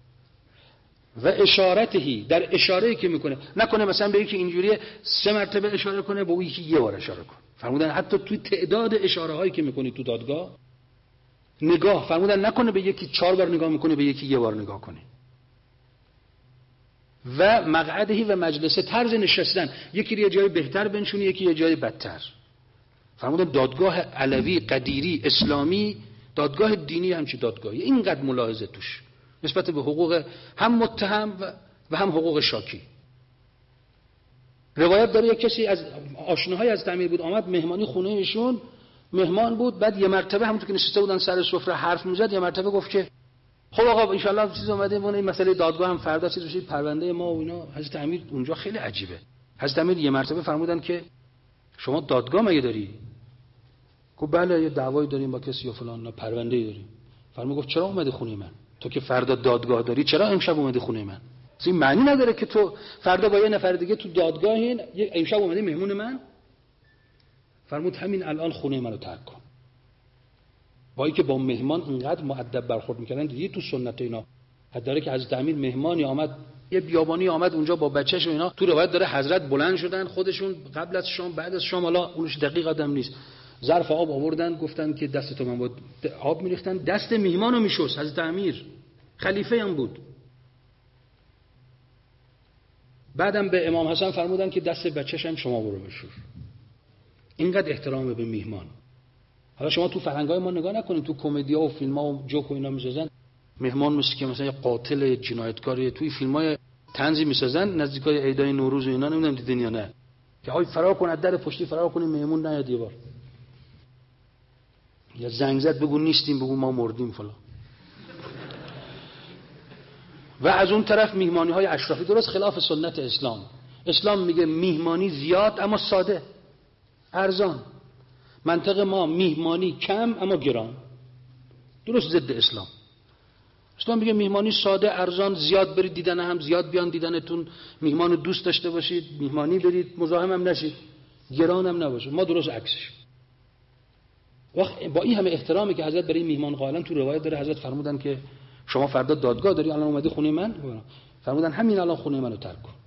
و اشارتهی، در اشاره‌ای که میکنه، نکنه مثلا به یکی اینجوری سه مرتبه اشاره کنه به اون یکی یه بار اشاره کنه. فرمودن حتی توی تعداد اشاره هایی که میکنی تو دادگاه نگاه، فرمودن نکنه به یکی چهار بار نگاه میکنه به یکی یه بار نگاه کنه. و مقعدهی و مجلسه، طرز نشستن، یکی یه جای بهتر بنشونی یکی یه جای بدتر. فرمودن دادگاه علوی قدیری اسلامی دادگاه دینی همچی دادگاهی، اینقدر ملاحظه توش نسبت به حقوق هم متهم و هم حقوق شاکی. روایت داره یک کسی از آشناهای از تعمیر بود آمد مهمانی خونه ایشون، مهمان بود، بعد یه مرتبه همونطور که نشسته بودن سر سفره حرف میزد، یه مرتبه گفت که خب آقا ان شاء الله چیز اومده مونه این مسئله دادگاه هم فردا چیز بشه، پرونده ما و اینا. حضرت امیر اونجا خیلی عجیبه. حضرت امیر یه مرتبه فرمودن که شما دادگاه مگه داری؟ گفت بله یه دعوایی داریم با کسی و فلان، نه پرونده‌ای داریم. فرمود گفت چرا اومدی خونه من؟ تو که فردا دادگاه داری چرا امشب اومدی خونه من؟ این معنی نداره که تو فردا با یه نفر دیگه تو دادگاهین، یک امشب اومدی مهمون من. فرمود همین الان خونه منو ترک کن. با اینکه با مهمان اینقدر مؤدب برخورد میکردن، دیدی تو سنت اینا حتی که حضرت امیر مهمانی آمد یه بیابانی آمد اونجا با بچه‌ش و اینا، تو روایت داره حضرت بلند شدن خودشون قبل از شام بعد از شام، حالا اونش دقیق آدم نیست، ظرف آب آوردن گفتن که دست تو من بود آب میریختن، دست میهمانو میشست. حضرت امیر خلیفه هم بود. بعدم به امام حسن فرمودن که دست بچه‌ش هم شما برو بشور. اینقدر احترام به میهمان. حالا شما تو فرهنگای ما نگاه نکنید، تو کمدی‌ها و فیلم‌ها و جوک و اینا می‌سازن، مهمان مثل که مثلا یه قاتل جنایتکاری توی فیلم‌های طنزی می‌سازن نزدیکای عیدای نوروز و اینا، نمیدونم دیدین یا نه، که آی فرار کن از در پشتی فرار کنیم مهمون نیاد یه بار، یا زنگ زد بگو نیستیم، بگو ما مردیم فلان. و از اون طرف میهمانی‌های اشرافی، درست خلاف سنت اسلام. اسلام میگه میهمانی زیاد اما ساده، ارزان. منطق ما میهمانی کم اما گران، درست ضد اسلام. اسلام میگه میهمانی ساده، ارزان، زیاد برید دیدن هم، زیاد بیان دیدنتون، میهمان دوست داشته باشید، میهمانی برید، مزاحم هم نشید، گران هم نباشه. ما درست عکسش. وقت با این همه احترامی که حضرت برای میهمان قائلن، تو روایت داره حضرت فرمودن که شما فردا دادگاه داری، الان اومدی خونه من، فرمودن همین الان خونه منو ترک کن.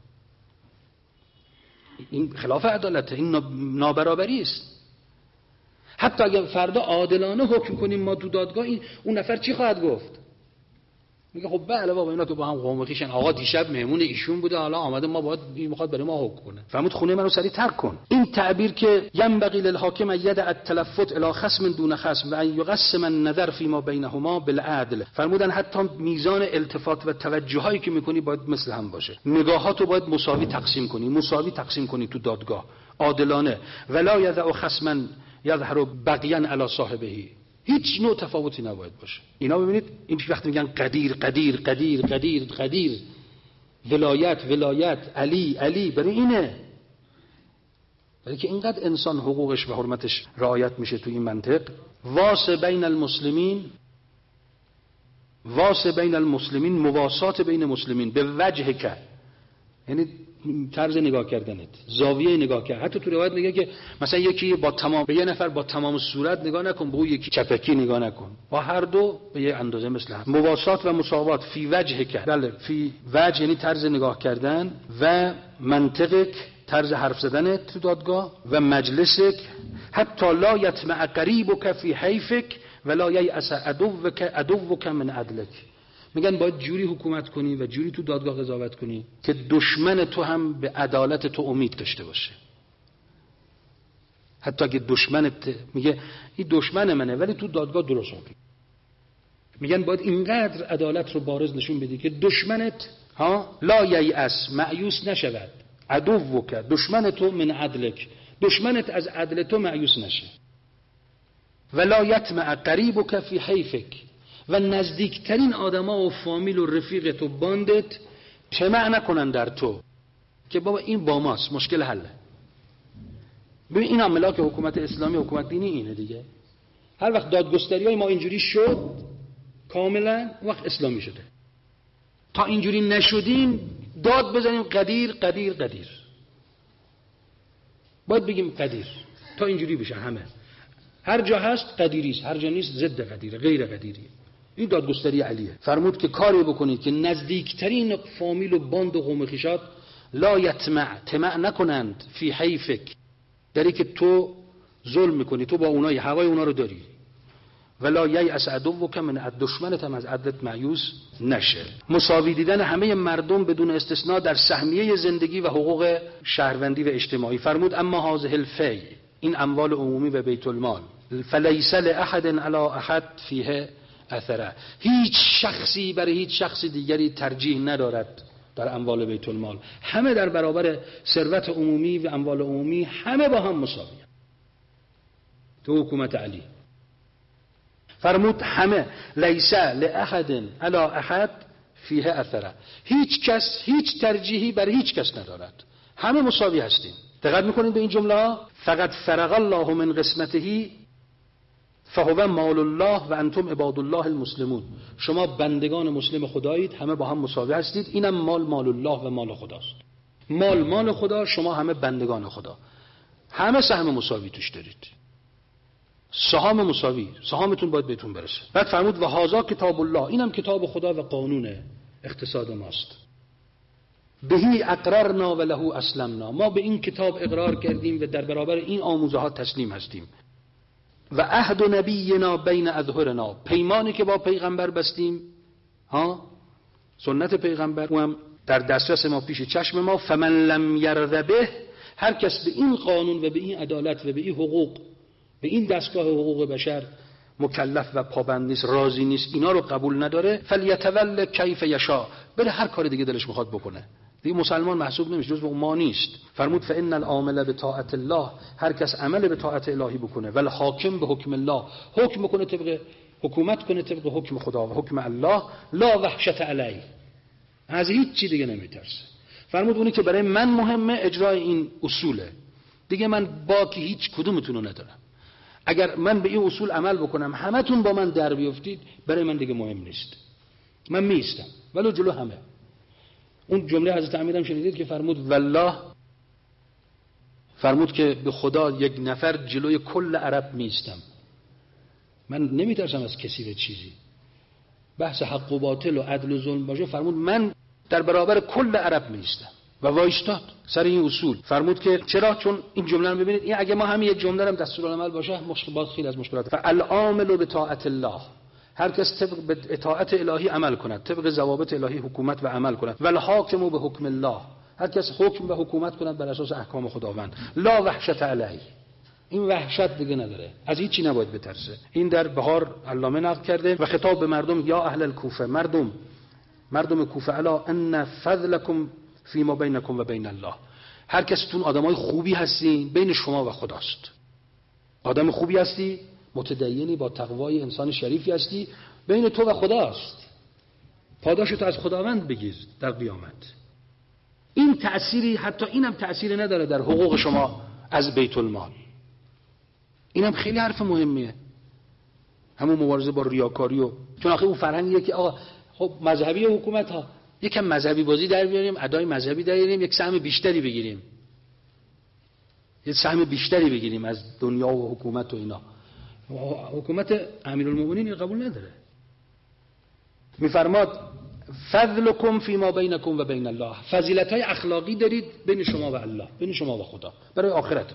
این خلاف عدالته، این نابرابری است. حتی اگر فردا عادلانه حکم کنیم ما تو دادگاه، این اون نفر چی خواهد گفت؟ میگه خب بله بابا اینا که با هم قوم خویشن، آقا دیشب مهمون ایشون بوده، حالا آمده ما باید میخواد برای ما حکم کنه. فرمود خونه منو سریع ترک کن. این تعبیر که ینبغی للحاکم یدع التلفت الی خصم دون خصم و ان یقسم النظر فیما بینهما بالعدل. فرمودن حتی میزان التفات و توجهایی که میکنی باید مثل هم باشه، نگاهاتو باید مساوی تقسیم کنی، مساوی تقسیم کنی تو دادگاه، عادلانه. ولا یدع خصما یظهر بغیا علی صاحبه، هیچ نوع تفاوتی نباید باشه. اینا ببینید این وقتی میگن قدیر قدیر قدیر قدیر قدیر، ولایت ولایت، علی علی، برای اینه، برای که اینقدر انسان حقوقش و حرمتش رعایت میشه تو این منطق. واس بین المسلمین، واس بین المسلمین، مواسات بین مسلمین به وجه که، یعنی طرز نگاه کردنت، زاویه نگاه کرد. حتی تو روایت میگه که مثلا یکی با تمام، به یه نفر با تمام صورت نگاه نکن، به یکی چپکی نگاه نکن، با هر دو به یه اندازه مثل هم. مواسات و مساوات فی وجه که، بله فی وجه یعنی طرز نگاه کردن، و منطقک، طرز حرف زدن تو دادگاه، و مجلسک، حتی لا یطمع قریبک فی حیفک ولا ییأس عدوک عدوک من عدلک. میگن باید جوری حکومت کنی و جوری تو دادگاه قضاوت کنی که دشمن تو هم به عدالت تو امید داشته باشه. حتی اگه دشمنت میگه این دشمن منه ولی تو دادگاه درست حکم، میگن باید اینقدر عدالت رو بارز نشون بدی که دشمنت ها لا ییأس، مایوس نشود، عدوک، دشمن تو، من عدلک، دشمنت از عدل تو مایوس نشه. ولا یطمع قریبک فی حیفک، و نزدیکترین آدما و فامیل و رفیقت و باندت طمع نکنن در تو که بابا این با ماست، مشکل حله. ببین این هم ملاک حکومت اسلامی، حکومت دینی اینه دیگه. هر وقت دادگستری های ما اینجوری شد کاملا وقت اسلامی شده. تا اینجوری نشدیم داد بزنیم قدیر قدیر قدیر، باید بگیم قدیر تا اینجوری بشه. همه هر جا هست قدیریست، هر جا نیست ضد قدیره، غیر قدیریه. این دادگستری علیه. فرمود که کاری بکنید که نزدیکترین فامیل و باند و قوم خویشات لا یطمع، طمع نکنند، فی حیفک، داری که تو ظلم میکنی، تو با اونای هوای اونا رو داری، ولا ییأس عدوک من، دشمنت هم از عدلت مایوس نشه. مساوی دیدن همه مردم بدون استثناء در سهمیه زندگی و حقوق شهروندی و اجتماعی. فرمود اما هذه الفی، این اموال عمومی و بیت المال، فلیس لاحد علی احد فیه اثره، هیچ شخصی برای هیچ شخص دیگری ترجیح ندارد در اموال بیت المال. همه در برابر ثروت عمومی و اموال عمومی همه با هم مساوی تو حکومت علی. فرمود همه، لیس لاحد علی احد فیه اثره، هیچ کس هیچ ترجیحی برای هیچ کس ندارد، همه مساوی هستیم. دقت میکنید به این جمله ها؟ فقط فرق الله من قسمته فهو مال الله و انتم عباد الله المسلمون. شما بندگان مسلم خدایید، همه با هم مساوی هستید، اینم مال مال الله و مال خداست. مال مال خدا، شما همه بندگان خدا، همه سهم مساوی توش دارید، سهام مساوی، سهامتون باید بهتون برسه. بعد فرمود و هذا کتاب الله، اینم کتاب خدا و قانون اقتصاد ماست. بهی اقررنا و له اسلمنا، ما به این کتاب اقرار کردیم و در برابر این آموزه ها تسلیم هستیم. و عهد نبینا بین اظهرنا، پیمانی که با پیغمبر بستیم ها، سنت پیغمبر، او هم در دسترس ما، پیش چشم ما. فمن لم یرض به، هر کس به این قانون و به این عدالت و به این حقوق، به این دستگاه حقوق بشر مکلف و پابند نیست، راضی نیست، اینا رو قبول نداره، فلیتول کیف یشاء، بره هر کار دیگه دلش میخواد بکنه، دیگه مسلمان محسوب نمیشه، جزو ما نیست. فرمود فان العامل بطاعت الله، هر کس عمل به طاعت الهی بکنه، ول حاکم به حکم الله، حکم کنه طبق حکومت کنه طبق حکم خدا و حکم الله، لا وحشت علیه، از هیچ چی دیگه نمیترسه. فرمود اونی که برای من مهمه اجرای این اصوله، دیگه من باکی هیچ کدومتون رو ندارم، اگر من به این اصول عمل بکنم همتون با من در بیافتید برای من دیگه مهم نیست، من میستم ولو جلو همه. اون جمله حضرت امیرم شنیدید که فرمود والله، فرمود که به خدا یک نفر جلوی کل عرب میستم، من نمیترسم از کسی به چیزی، بحث حق و باطل و عدل و ظلم باشه، فرمود من در برابر کل عرب میستم و وایستاد سر این اصول. فرمود که چرا؟ چون این جمله رو ببینید، این اگه ما همین یک جمله هم دستورالعمل باشه مشکلات خیلی از مشکلات. فالعامل بطاعت الله، هر کس طبق به اطاعت الهی عمل کند، طبق ضوابط الهی حکومت و عمل کند، والحاکم به حکم الله، هر کس حکم و حکومت کند بر اساس احکام خداوند، لا وحشت علیه، این وحشت دیگه نداره، از هیچ چی نباید بترسه. این در بهار علامه نقل کرده و خطاب به مردم، یا اهل الکوفه، مردم مردم کوفه، الا ان فضلکم فیما بینکم و بین الله، هر کستون آدمای خوبی هستین بین شما و خداست، آدم خوبی هستی، متدینی با تقوای انسان شریفی هستی، بین تو و خداست، پاداشتو از خداوند بگیر در قیامت. این تأثیری، حتی اینم تأثیری نداره در حقوق شما از بیت المال. اینم خیلی حرف مهمیه، همون مبارزه با ریاکاری و چون آخه اون فرهنگیه که آقا خب مذهبی حکومت ها یکم مذهبی بازی در بیاریم، ادای مذهبی در بیاریم، یک سهم بیشتری بگیریم، یک سهم بیشتری بگیریم از دنیا و حکومت و اینا. حکومت امیرالمومنین این قبول نداره. میفرماد فضلکم فیما بینکم و بین الله، فضیلت‌های اخلاقی دارید بین شما و الله، بین شما و خدا، برای آخرتتون.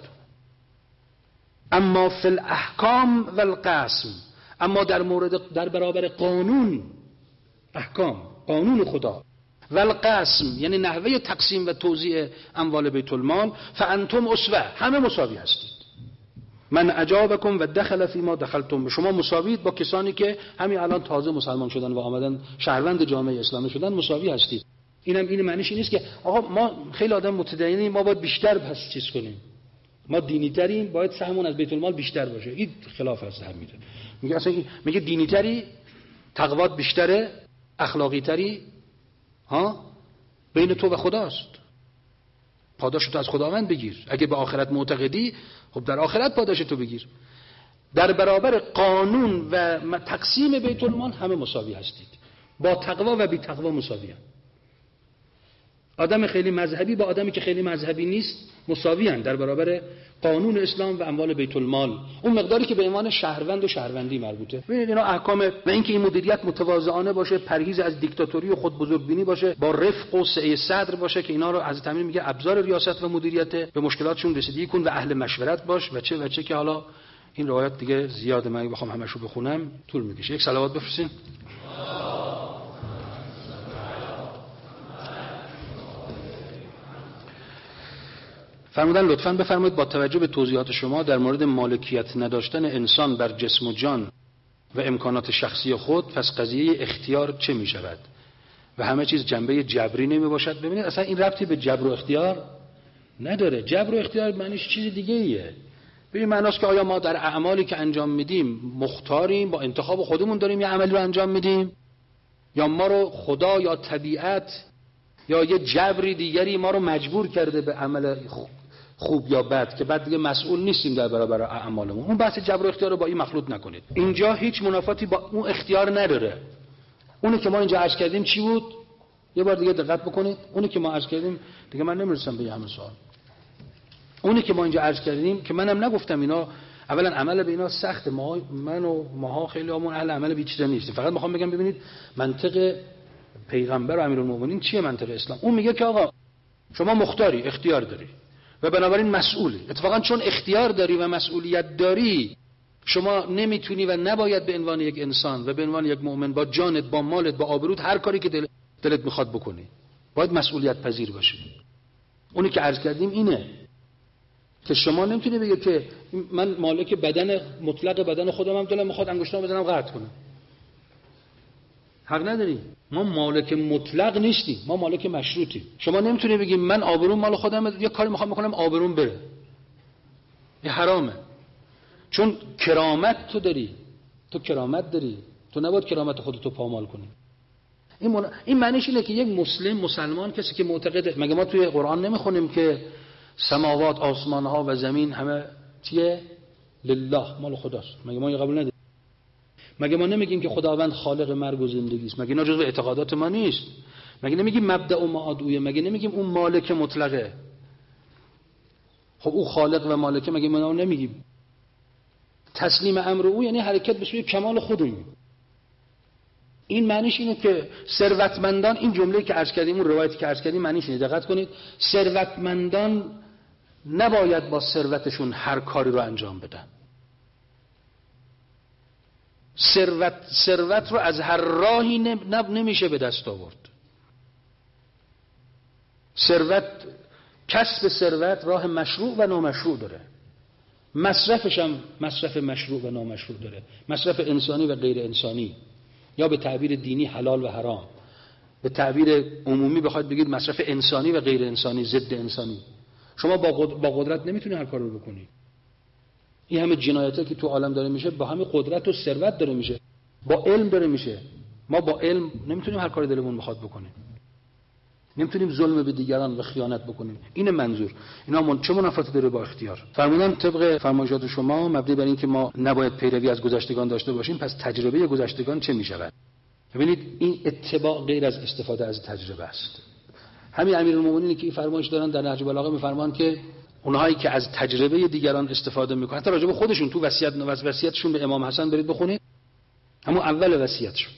اما فی الاحکام و القسم، اما در مورد در برابر قانون، احکام، قانون خدا، و القسم یعنی نحوه تقسیم و توزیع اموال بیت المال، فانتم اسوه، همه مساوی هستید. من اجابکم و دخل فی ما دخلتم، شما مساوید با کسانی که همین الان تازه مسلمان شدن و آمدن شهروند جامعه اسلامی شدن، مساوی هستید. اینم این معنیش نیست که آقا ما خیلی آدم متدینیم ما باید بیشتر پس چیز کنیم، ما دینی تریم باید سهمون از بیت المال بیشتر باشه، این خلاف است. هم میگه میگه اصلا میگه دینی تری، تقوات بیشتره، اخلاقی تری، ها بین تو و خداست، پاداشتو از خداوند بگیر. اگه به آخرت معتقدی خب در آخرت پاداشتو بگیر. در برابر قانون و تقسیم بیت المال همه مساوی هستید، با تقوا و بی تقوا مساوی هم. آدم خیلی مذهبی با آدمی که خیلی مذهبی نیست مساوی هم در برابر قانون اسلام و اموال بیت المال، اون مقداری که به عنوان شهروند و شهروندی مربوطه. ببینید اینا احکام، و اینکه این مدیریت متواضعانه باشه، پرهیز از دیکتاتوری و خود بزرگبینی باشه، با رفق و سعه صدر باشه، که اینا رو حضرت امیر میگه ابزار ریاست و مدیریت، به مشکلاتشون رسیدگی کن و اهل مشورت باش و چه و چه، که حالا این روایت دیگه زیاده، من بخوام همشو بخونم طول میکشه. یک صلوات بفرستین. فرمودن لطفاً بفرمایید با توجه به توضیحات شما در مورد مالکیت نداشتن انسان بر جسم و جان و امکانات شخصی خود، پس قضیه اختیار چه می شود و همه چیز جنبه جبری نمی باشد؟ ببینید اصلا این ربطی به جبر و اختیار نداره. جبر و اختیار معنیش چیز دیگه ایه. ببین معناست که آیا ما در اعمالی که انجام میدیم مختاریم، با انتخاب خودمون داریم یه عملی رو انجام میدیم، یا ما رو خدا یا طبیعت یا یه جبری دیگری ما رو مجبور کرده به عمل خوب یا بد که بعد دیگه مسئول نیستیم در برابر اعمالمون. اون بحث جبر و اختیار رو با این مخلوط نکنید. اینجا هیچ منافاتی با اون اختیار نداره. اونی که ما اینجا عرض کردیم چی بود؟ یه بار دیگه دقت بکنید. اونی که ما عرض کردیم دیگه من نمیرسم به همه سوال. اونی که ما اینجا عرض کردیم که منم نگفتم اینا اولا عمل به اینا سخته، ما من و ماها خیلی همون اهل عمل به چیزا نیستیم. فقط میخوام بگم ببینید منطق پیغمبر و امیرالمومنین چیه، منطق اسلام. اون میگه که آقا شما مختاری، اختیار داری و بنابراین مسئولی. اتفاقا چون اختیار داری و مسئولیت داری، شما نمیتونی و نباید به عنوان یک انسان و به عنوان یک مؤمن با جانت، با مالت، با آبروت هر کاری که دل... دلت میخواد بکنی. باید مسئولیت پذیر باشی. اونی که عرض کردیم اینه. که شما نمیتونی بگی که من مالک بدن مطلق بدن خودم هم، دلم میخواد انگشتام بزنم قطع کنم. حق نداری. ما مالک مطلق نیستیم، ما مالک مشروطیم. شما نمیتونی بگی من آبروم مال خودم، یه کاری میخوام بکنم آبروم بره. این حرامه. چون کرامت تو داری، تو کرامت داری، تو نباید کرامت خودتو پامال کنی. این من... این معنیش اینه که یک مسلم، مسلمان، کسی که معتقده، مگه ما توی قرآن نمیخونیم که سماوات، آسمانها و زمین همه چیه؟ لله، مال خداست. مگه ما قبول نداریم؟ مگه ما نمیگیم که خداوند خالق مرگ و زندگی است؟ مگه اینا جزو اعتقادات ما نیست؟ مگه نمیگیم مبدأ و معادویه؟ مگه نمیگیم اون مالک مطلقه؟ خب او خالق و مالکه، مگه ما نمیگیم؟ تسلیم امر او یعنی حرکت به سوی کمال خودمون. این معنیش اینه که ثروتمندان، این جمله‌ای که عرض کردیم، اون روایتی که عرض کردیم معنیش اینه، دقت کنید، ثروتمندان نباید با ثروتشون هر کاری رو انجام بدن. ثروت ثروت رو از هر راهی نمیشه به دست آورد. ثروت، کسب ثروت راه مشروع و نامشروع داره. مصرفش هم مصرف مشروع و نامشروع داره. مصرف انسانی و غیر انسانی، یا به تعبیر دینی حلال و حرام، به تعبیر عمومی بخواید بگید مصرف انسانی و غیر انسانی، ضد انسانی. شما با قدرت نمیتونی هر کار رو بکنی. این همه جنایتی که تو عالم داره میشه با همین قدرت و ثروت داره میشه، با علم داره میشه. ما با علم نمیتونیم هر کاری دلمون میخواد بکنیم، نمیتونیم ظلم به دیگران و خیانت بکنیم. این منظور. اینا من چه منافاتی داره با اختیار؟ فرمودن طبق فرمایشات شما مبنی بر این که ما نباید پیروی از گذشتگان داشته باشیم، پس تجربه گذشتگان چه میشود؟ ببینید این اتباع غیر از استفاده از تجربه است. همین امیرالمومنینی که این فرمایش دارن در نهج البلاغه میفرمان که اونهایی که از تجربه دیگران استفاده میکنن، حتی راجع به خودشون، تو وصیت وصیتشون به امام حسن برید بخونید، همون اول وصیتشون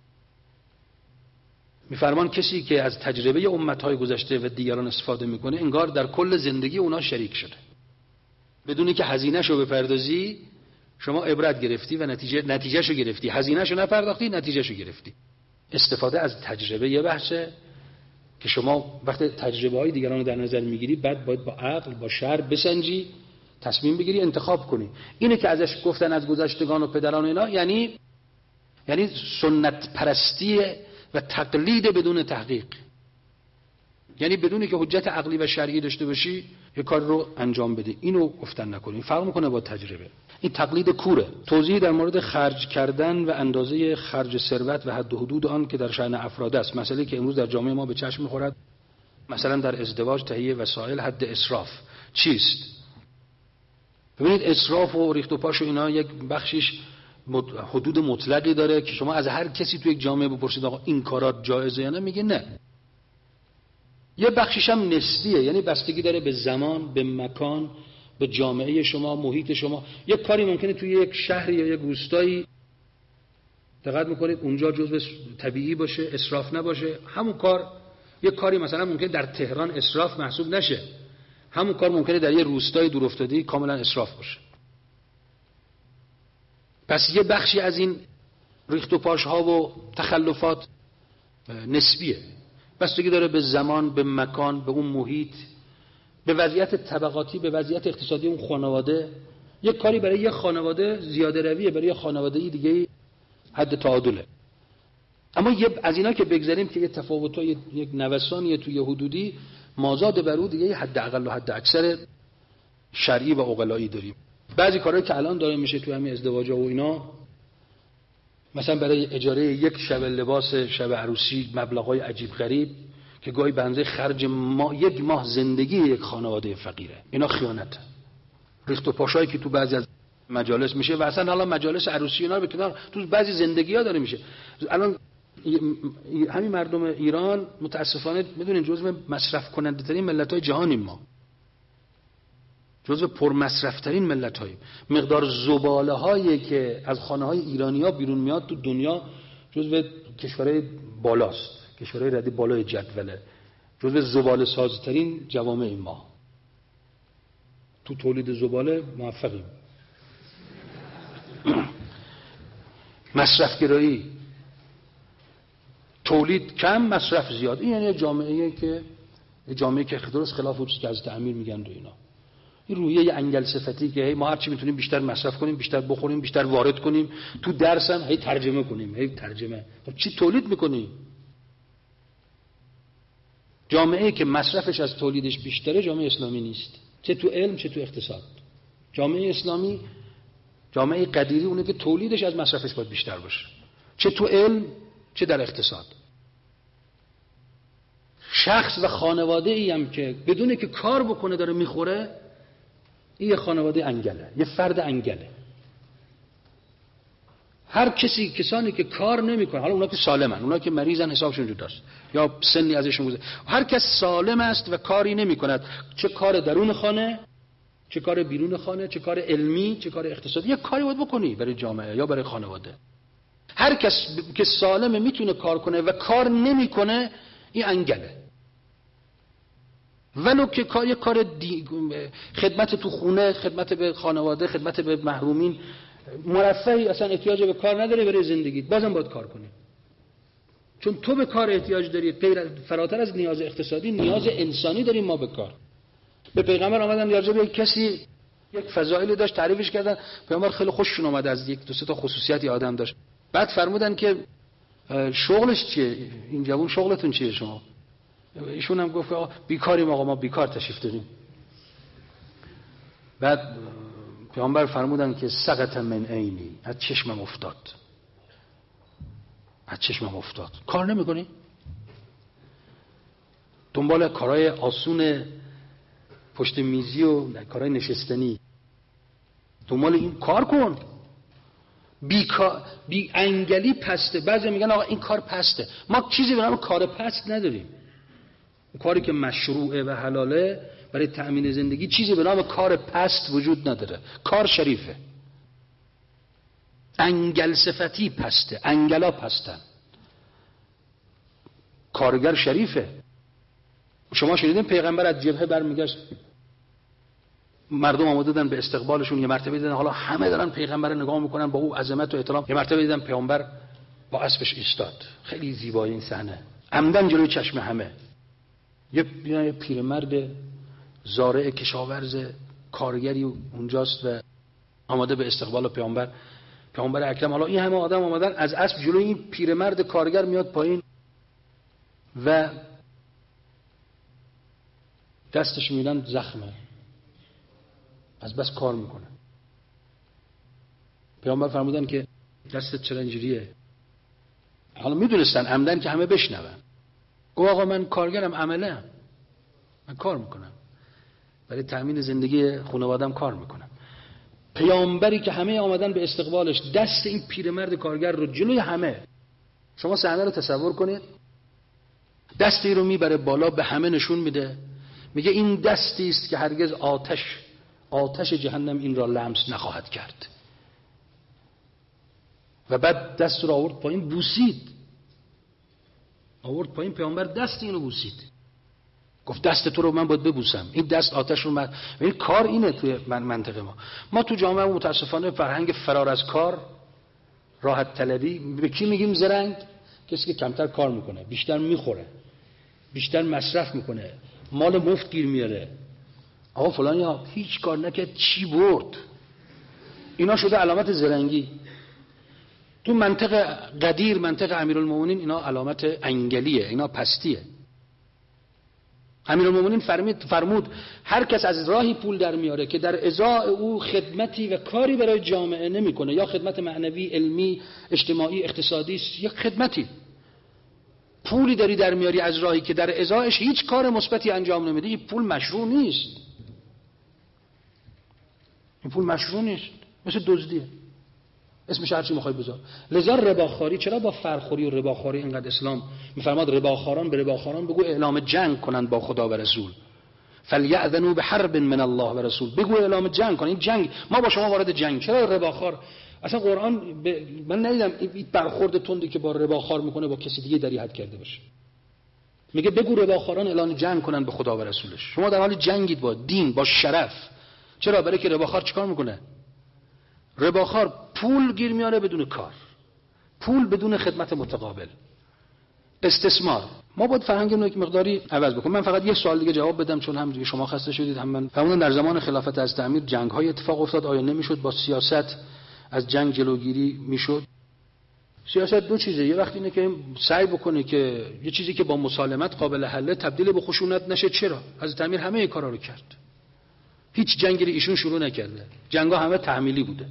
میفرمان کسی که از تجربه امتهای گذشته و دیگران استفاده میکنه انگار در کل زندگی اونا شریک شده. بدونی که هزینه‌شو بپردازی شما عبرت گرفتی و نتیجه نتیجهشو گرفتی، هزینه‌شو نپرداختی نتیجهشو گرفتی. استفاده از تجربه یه بحثه که شما وقتی تجربه های دیگران رو در نظر میگیری، بعد باید با عقل، با شرع بسنجی، تصمیم بگیری، انتخاب کنی. اینه که ازش گفتن از گذشتگان و پدران اینا، یعنی یعنی سنت پرستی و تقلید بدون تحقیق. یعنی بدونی که حجت عقلی و شرعی داشته باشی یه کار رو انجام بده. اینو گفتن نکنی، فرق میکنه با تجربه. این تقلید کوره. توضیحی در مورد خرج کردن و اندازه خرج ثروت و حد و حدود آن که در شأن افراد است، مسئله که امروز در جامعه ما به چشم میخورد. مثلا در ازدواج تهیه وسایل، حد اسراف چیست؟ ببینید اسراف و ریخت و پاش و اینا یک بخشیش حدود مطلقی داره که شما از هر کسی تو یک جامعه بپرسید آقا این کارات جایزه یا نه، میگه نه. یه بخشیش هم نسبیه، یعنی بستگی داره به زمان، به مکان، به جامعه شما، محیط شما. یک کاری ممکنه توی یک شهر یا یک روستایی دقت میکنید اونجا جزء طبیعی باشه، اسراف نباشه. همون کار یک کاری مثلا ممکنه در تهران اسراف محسوب نشه، همون کار ممکنه در یه روستای دورافتاده کاملا اسراف باشه. پس یه بخشی از این ریخت و پاش ها و تخلفات نسبیه، بستگی داره به زمان، به مکان، به اون محیط، به وضعیت طبقاتی، به وضعیت اقتصادی اون خانواده. یک کاری برای یک خانواده زیاده رویه، برای یک خانواده دیگه حد تعادله. اما یه از اینا که بگذاریم که یه تفاوتای یک نوسانیه توی حدودی، مازاد بر اون دیگه حد اقل و حد اکثر شرعی و عقلایی داریم. بعضی کارهایی که الان داره میشه توی همین ازدواجا و اینا، مثلا برای اجاره یک شب لباس شب عروسی مبلغای عجیب غریب که گاهی بنزه خرج ما یک ماه زندگی یک خانواده فقیره. اینا خیانته. ریخت و پاشایی که تو بعضی از مجالس میشه و اصلا حالا مجالس عروسی اینا رو به کنار، تو بعضی زندگی‌ها داره میشه. الان همین مردم ایران متاسفانه میدونین جزو مصرف کننده ترین ملت‌های جهانیم، ما جزو پر مصرف ترین ملت‌هاییم. مقدار زباله هایی که از خانه های ایرانی‌ها بیرون میاد تو دنیا جزو کشورهای بالاست، کشورهای ردی بالای جدوله، جزو زباله سازترین جوامع ما. تو تولید زباله موفقیم. مصرف گرایی، تولید کم، مصرف زیاد. این یعنی جامعه‌ای که جامعه‌ای که درست خلاف اون چیزی که از تعمیر میگن و اینا. این روحیه انگل صفتی که ما هر چی میتونیم بیشتر مصرف کنیم، بیشتر بخوریم، بیشتر وارد کنیم، تو درس هم هی ترجمه کنیم، هی ترجمه. خب چی تولید میکنیم؟ جامعه که مصرفش از تولیدش بیشتره جامعه اسلامی نیست، چه تو علم چه تو اقتصاد. جامعه اسلامی، جامعه قدیری اونه که تولیدش از مصرفش باید بیشتر باشه، چه تو علم چه در اقتصاد. شخص و خانواده ای هم که بدونه که کار بکنه داره میخوره، این یه خانواده انگله، یه فرد انگله. هر کسی، کسانی که کار نمیکنن، حالا اونا که سالمن، اونا که مریضن حسابشون جداست یا سنی ازشون گذشته، هر کس سالم است و کاری نمیکند، چه کار درون خانه چه کار بیرون خانه، چه کار علمی چه کار اقتصادی، یه کاری باید بکنی برای جامعه یا برای خانواده. هر کس که سالمه میتونه کار کنه و کار نمیکنه، این انگله. ولو که کار یه کار دی... خدمت تو خونه، خدمت به خانواده، خدمت به محرومین، مرفهی، اصلا احتیاج به کار نداره برای زندگیت، بازم باید کار کنی. چون تو به کار احتیاج داری، غیر فراتر از نیاز اقتصادی، نیاز انسانی داریم ما به کار. به پیغمبر آمدن راجع به کسی یک فضایلی داشت تعریفش کردن، پیغمبر خیلی خوششون اومد، از یک دو سه تا خصوصیاتی آدم داشت. بعد فرمودن که شغلش چیه؟ این جوون شغلتون چیه شما؟ ایشون هم گفت بیکاریم آقا، ما بیکار تشریف داریم. بعد پیامبر فرمودن که سقط من عینی، از چشمم افتاد، از چشمم افتاد. کار نمی‌کنی؟ دنبال کارهای آسون پشت میزی و کارهای نشستنی، دنبال این کار کن. بیکار، بی انگلی پسته. بعضی میگن آقا این کار پسته. ما چیزی به نام کار پست نداریم. کاری که مشروعه و حلاله برای تأمین زندگی، چیزی به نام کار پست وجود نداره. کار شریفه. انگل صفتی پسته، انگلا پستن. کارگر شریفه. شما شنیدین پیغمبر از جبهه برمیگشت، مردم آمده بودن به استقبالشون، یه مرتبه دیدن حالا همه دارن پیغمبر رو نگاه میکنن با او عظمت و احترام، یه مرتبه دیدن پیغمبر با اسبش ایستاد. خیلی زیبایی این صحنه، عمدن جلوی چشم همه. یه, یه پیرمرد زارع کشاورز کارگری اونجاست و آماده به استقبال پیغمبر. پیغمبر اکرم، حالا این همه آدم آمدن، از اسب جلوی این پیرمرد کارگر میاد پایین و دستش میدن زخمه، از بس کار میکنه. پیامبر فرمودن که دستت چرا اینجوریه؟ حالا میدونستن عمدن که همه بشنون. گفت آقا من کارگرم، عملم، من کار میکنم، برای تأمین زندگی خانواده‌ام کار میکنم. پیامبری که همه آمدن به استقبالش، دست این پیرمرد کارگر رو جلوی همه، شما صحنه رو تصور کنید، دستی رو میبره بالا، به همه نشون میده، میگه این دستی است که هرگز آتش آتش جهنم این را لمس نخواهد کرد. و بعد دست رو آورد پایین، بوسید، آورد پایین، پیامبر دست اینو بوسید، گفت دست تو رو من باید ببوسم، این دست آتش رو من. این کار اینه توی منطقه ما. ما تو جامعه متاسفانه فرهنگ فرار از کار، راحت طلبی. به کی میگیم زرنگ؟ کسی که کمتر کار میکنه، بیشتر میخوره، بیشتر مصرف میکنه، مال مفت گیر میاره. آقا فلانی ها هیچ کار نکرد، چی برد؟ اینا شده علامت زرنگی. تو منطقه قدیر، منطقه امیرالمومنین، اینا علامت انگلیه، اینا پستیه. امیرالمومنین فرمود فرمود هر کس از راهی پول در میاره که در ازای او خدمتی و کاری برای جامعه نمیکنه، یا خدمت معنوی، علمی، اجتماعی، اقتصادی، یا خدمتی، پولی داری در میاری از راهی که در ازایش هیچ کار مثبتی انجام نمیده، این پول مشروع نیست. این پول مشروع نیست، مثل دزدیه، اسمش هر چی میخوای بذار. لذا رباخواری، چرا با فرخوری و رباخواری اینقدر اسلام میفرماد رباخواران به رباخواران بگو اعلام جنگ کنند با خدا و رسول، فلیأذنوا بحرب من الله و رسول، بگو اعلام جنگ کنند. این جنگ، ما با شما وارد جنگ. چرا رباخوار؟ اصلا قرآن ب... من ندیدم این برخورد تندی که با رباخوار میکنه با کسی دیگه دری حد کرده باشه. میگه بگو رباخواران اعلان جنگ کنند به خدا و رسولش. شما در حال جنگید با دین، با شرف. چرا؟ برای که رباخوار چیکار میکنه؟ رباخوار پول گیر میاره بدون کار، پول بدون خدمت متقابل، استثمار. ما باید فرهنگمون رو یک مقداری عوض بکنیم. من فقط یه سوال دیگه جواب بدم، چون هم دیگه شما خسته شدید هم من. فرمودن در زمان خلافت از تعمیر جنگ‌های اتفاق افتاد، آیا نمیشد با سیاست از جنگ جلوگیری میشد؟ سیاست دو چیزه، یه وقت اینه که سعی بکنه که یه چیزی که با مسالمت قابل حله تبدیل به خشونت نشه. چرا؟ از تعمیر همه این کارا رو کرد. هیچ جنگی رو ایشون شروع نکرده. جنگا همه تحمیلی بوده.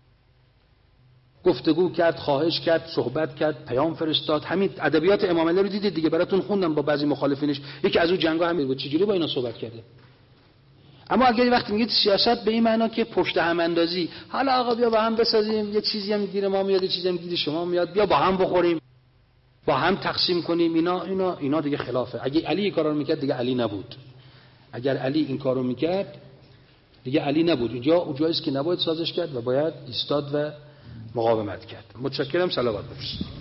گفتگو کرد، خواهش کرد، صحبت کرد، پیام فرستاد. همین ادبیات امام علی رو دیدید دیگه، براتون خوندم با بعضی مخالفینش. یکی از اون جنگا همین بود، چجوری با اینا صحبت کرده. اما اگر وقتی میگید سیاست به این معنا که پشت هم اندازی، حالا آقا بیا با هم بسازیم، یه چیزی هم گیر ما میاد، یه چیزی هم گیر شما میاد، بیا با هم بخوریم، با هم تقسیم کنیم، اینا اینا اینا دیگه خلافه. اگه علی این کارا رو میکرد دیگه علی نبود. اگر علی این کارو میکرد دیگه علی نبود. اینجا اونجایی است که نباید سازش کرد و باید ایستاد و مقاومت کرد. متشکرم. صلوات بفرستید.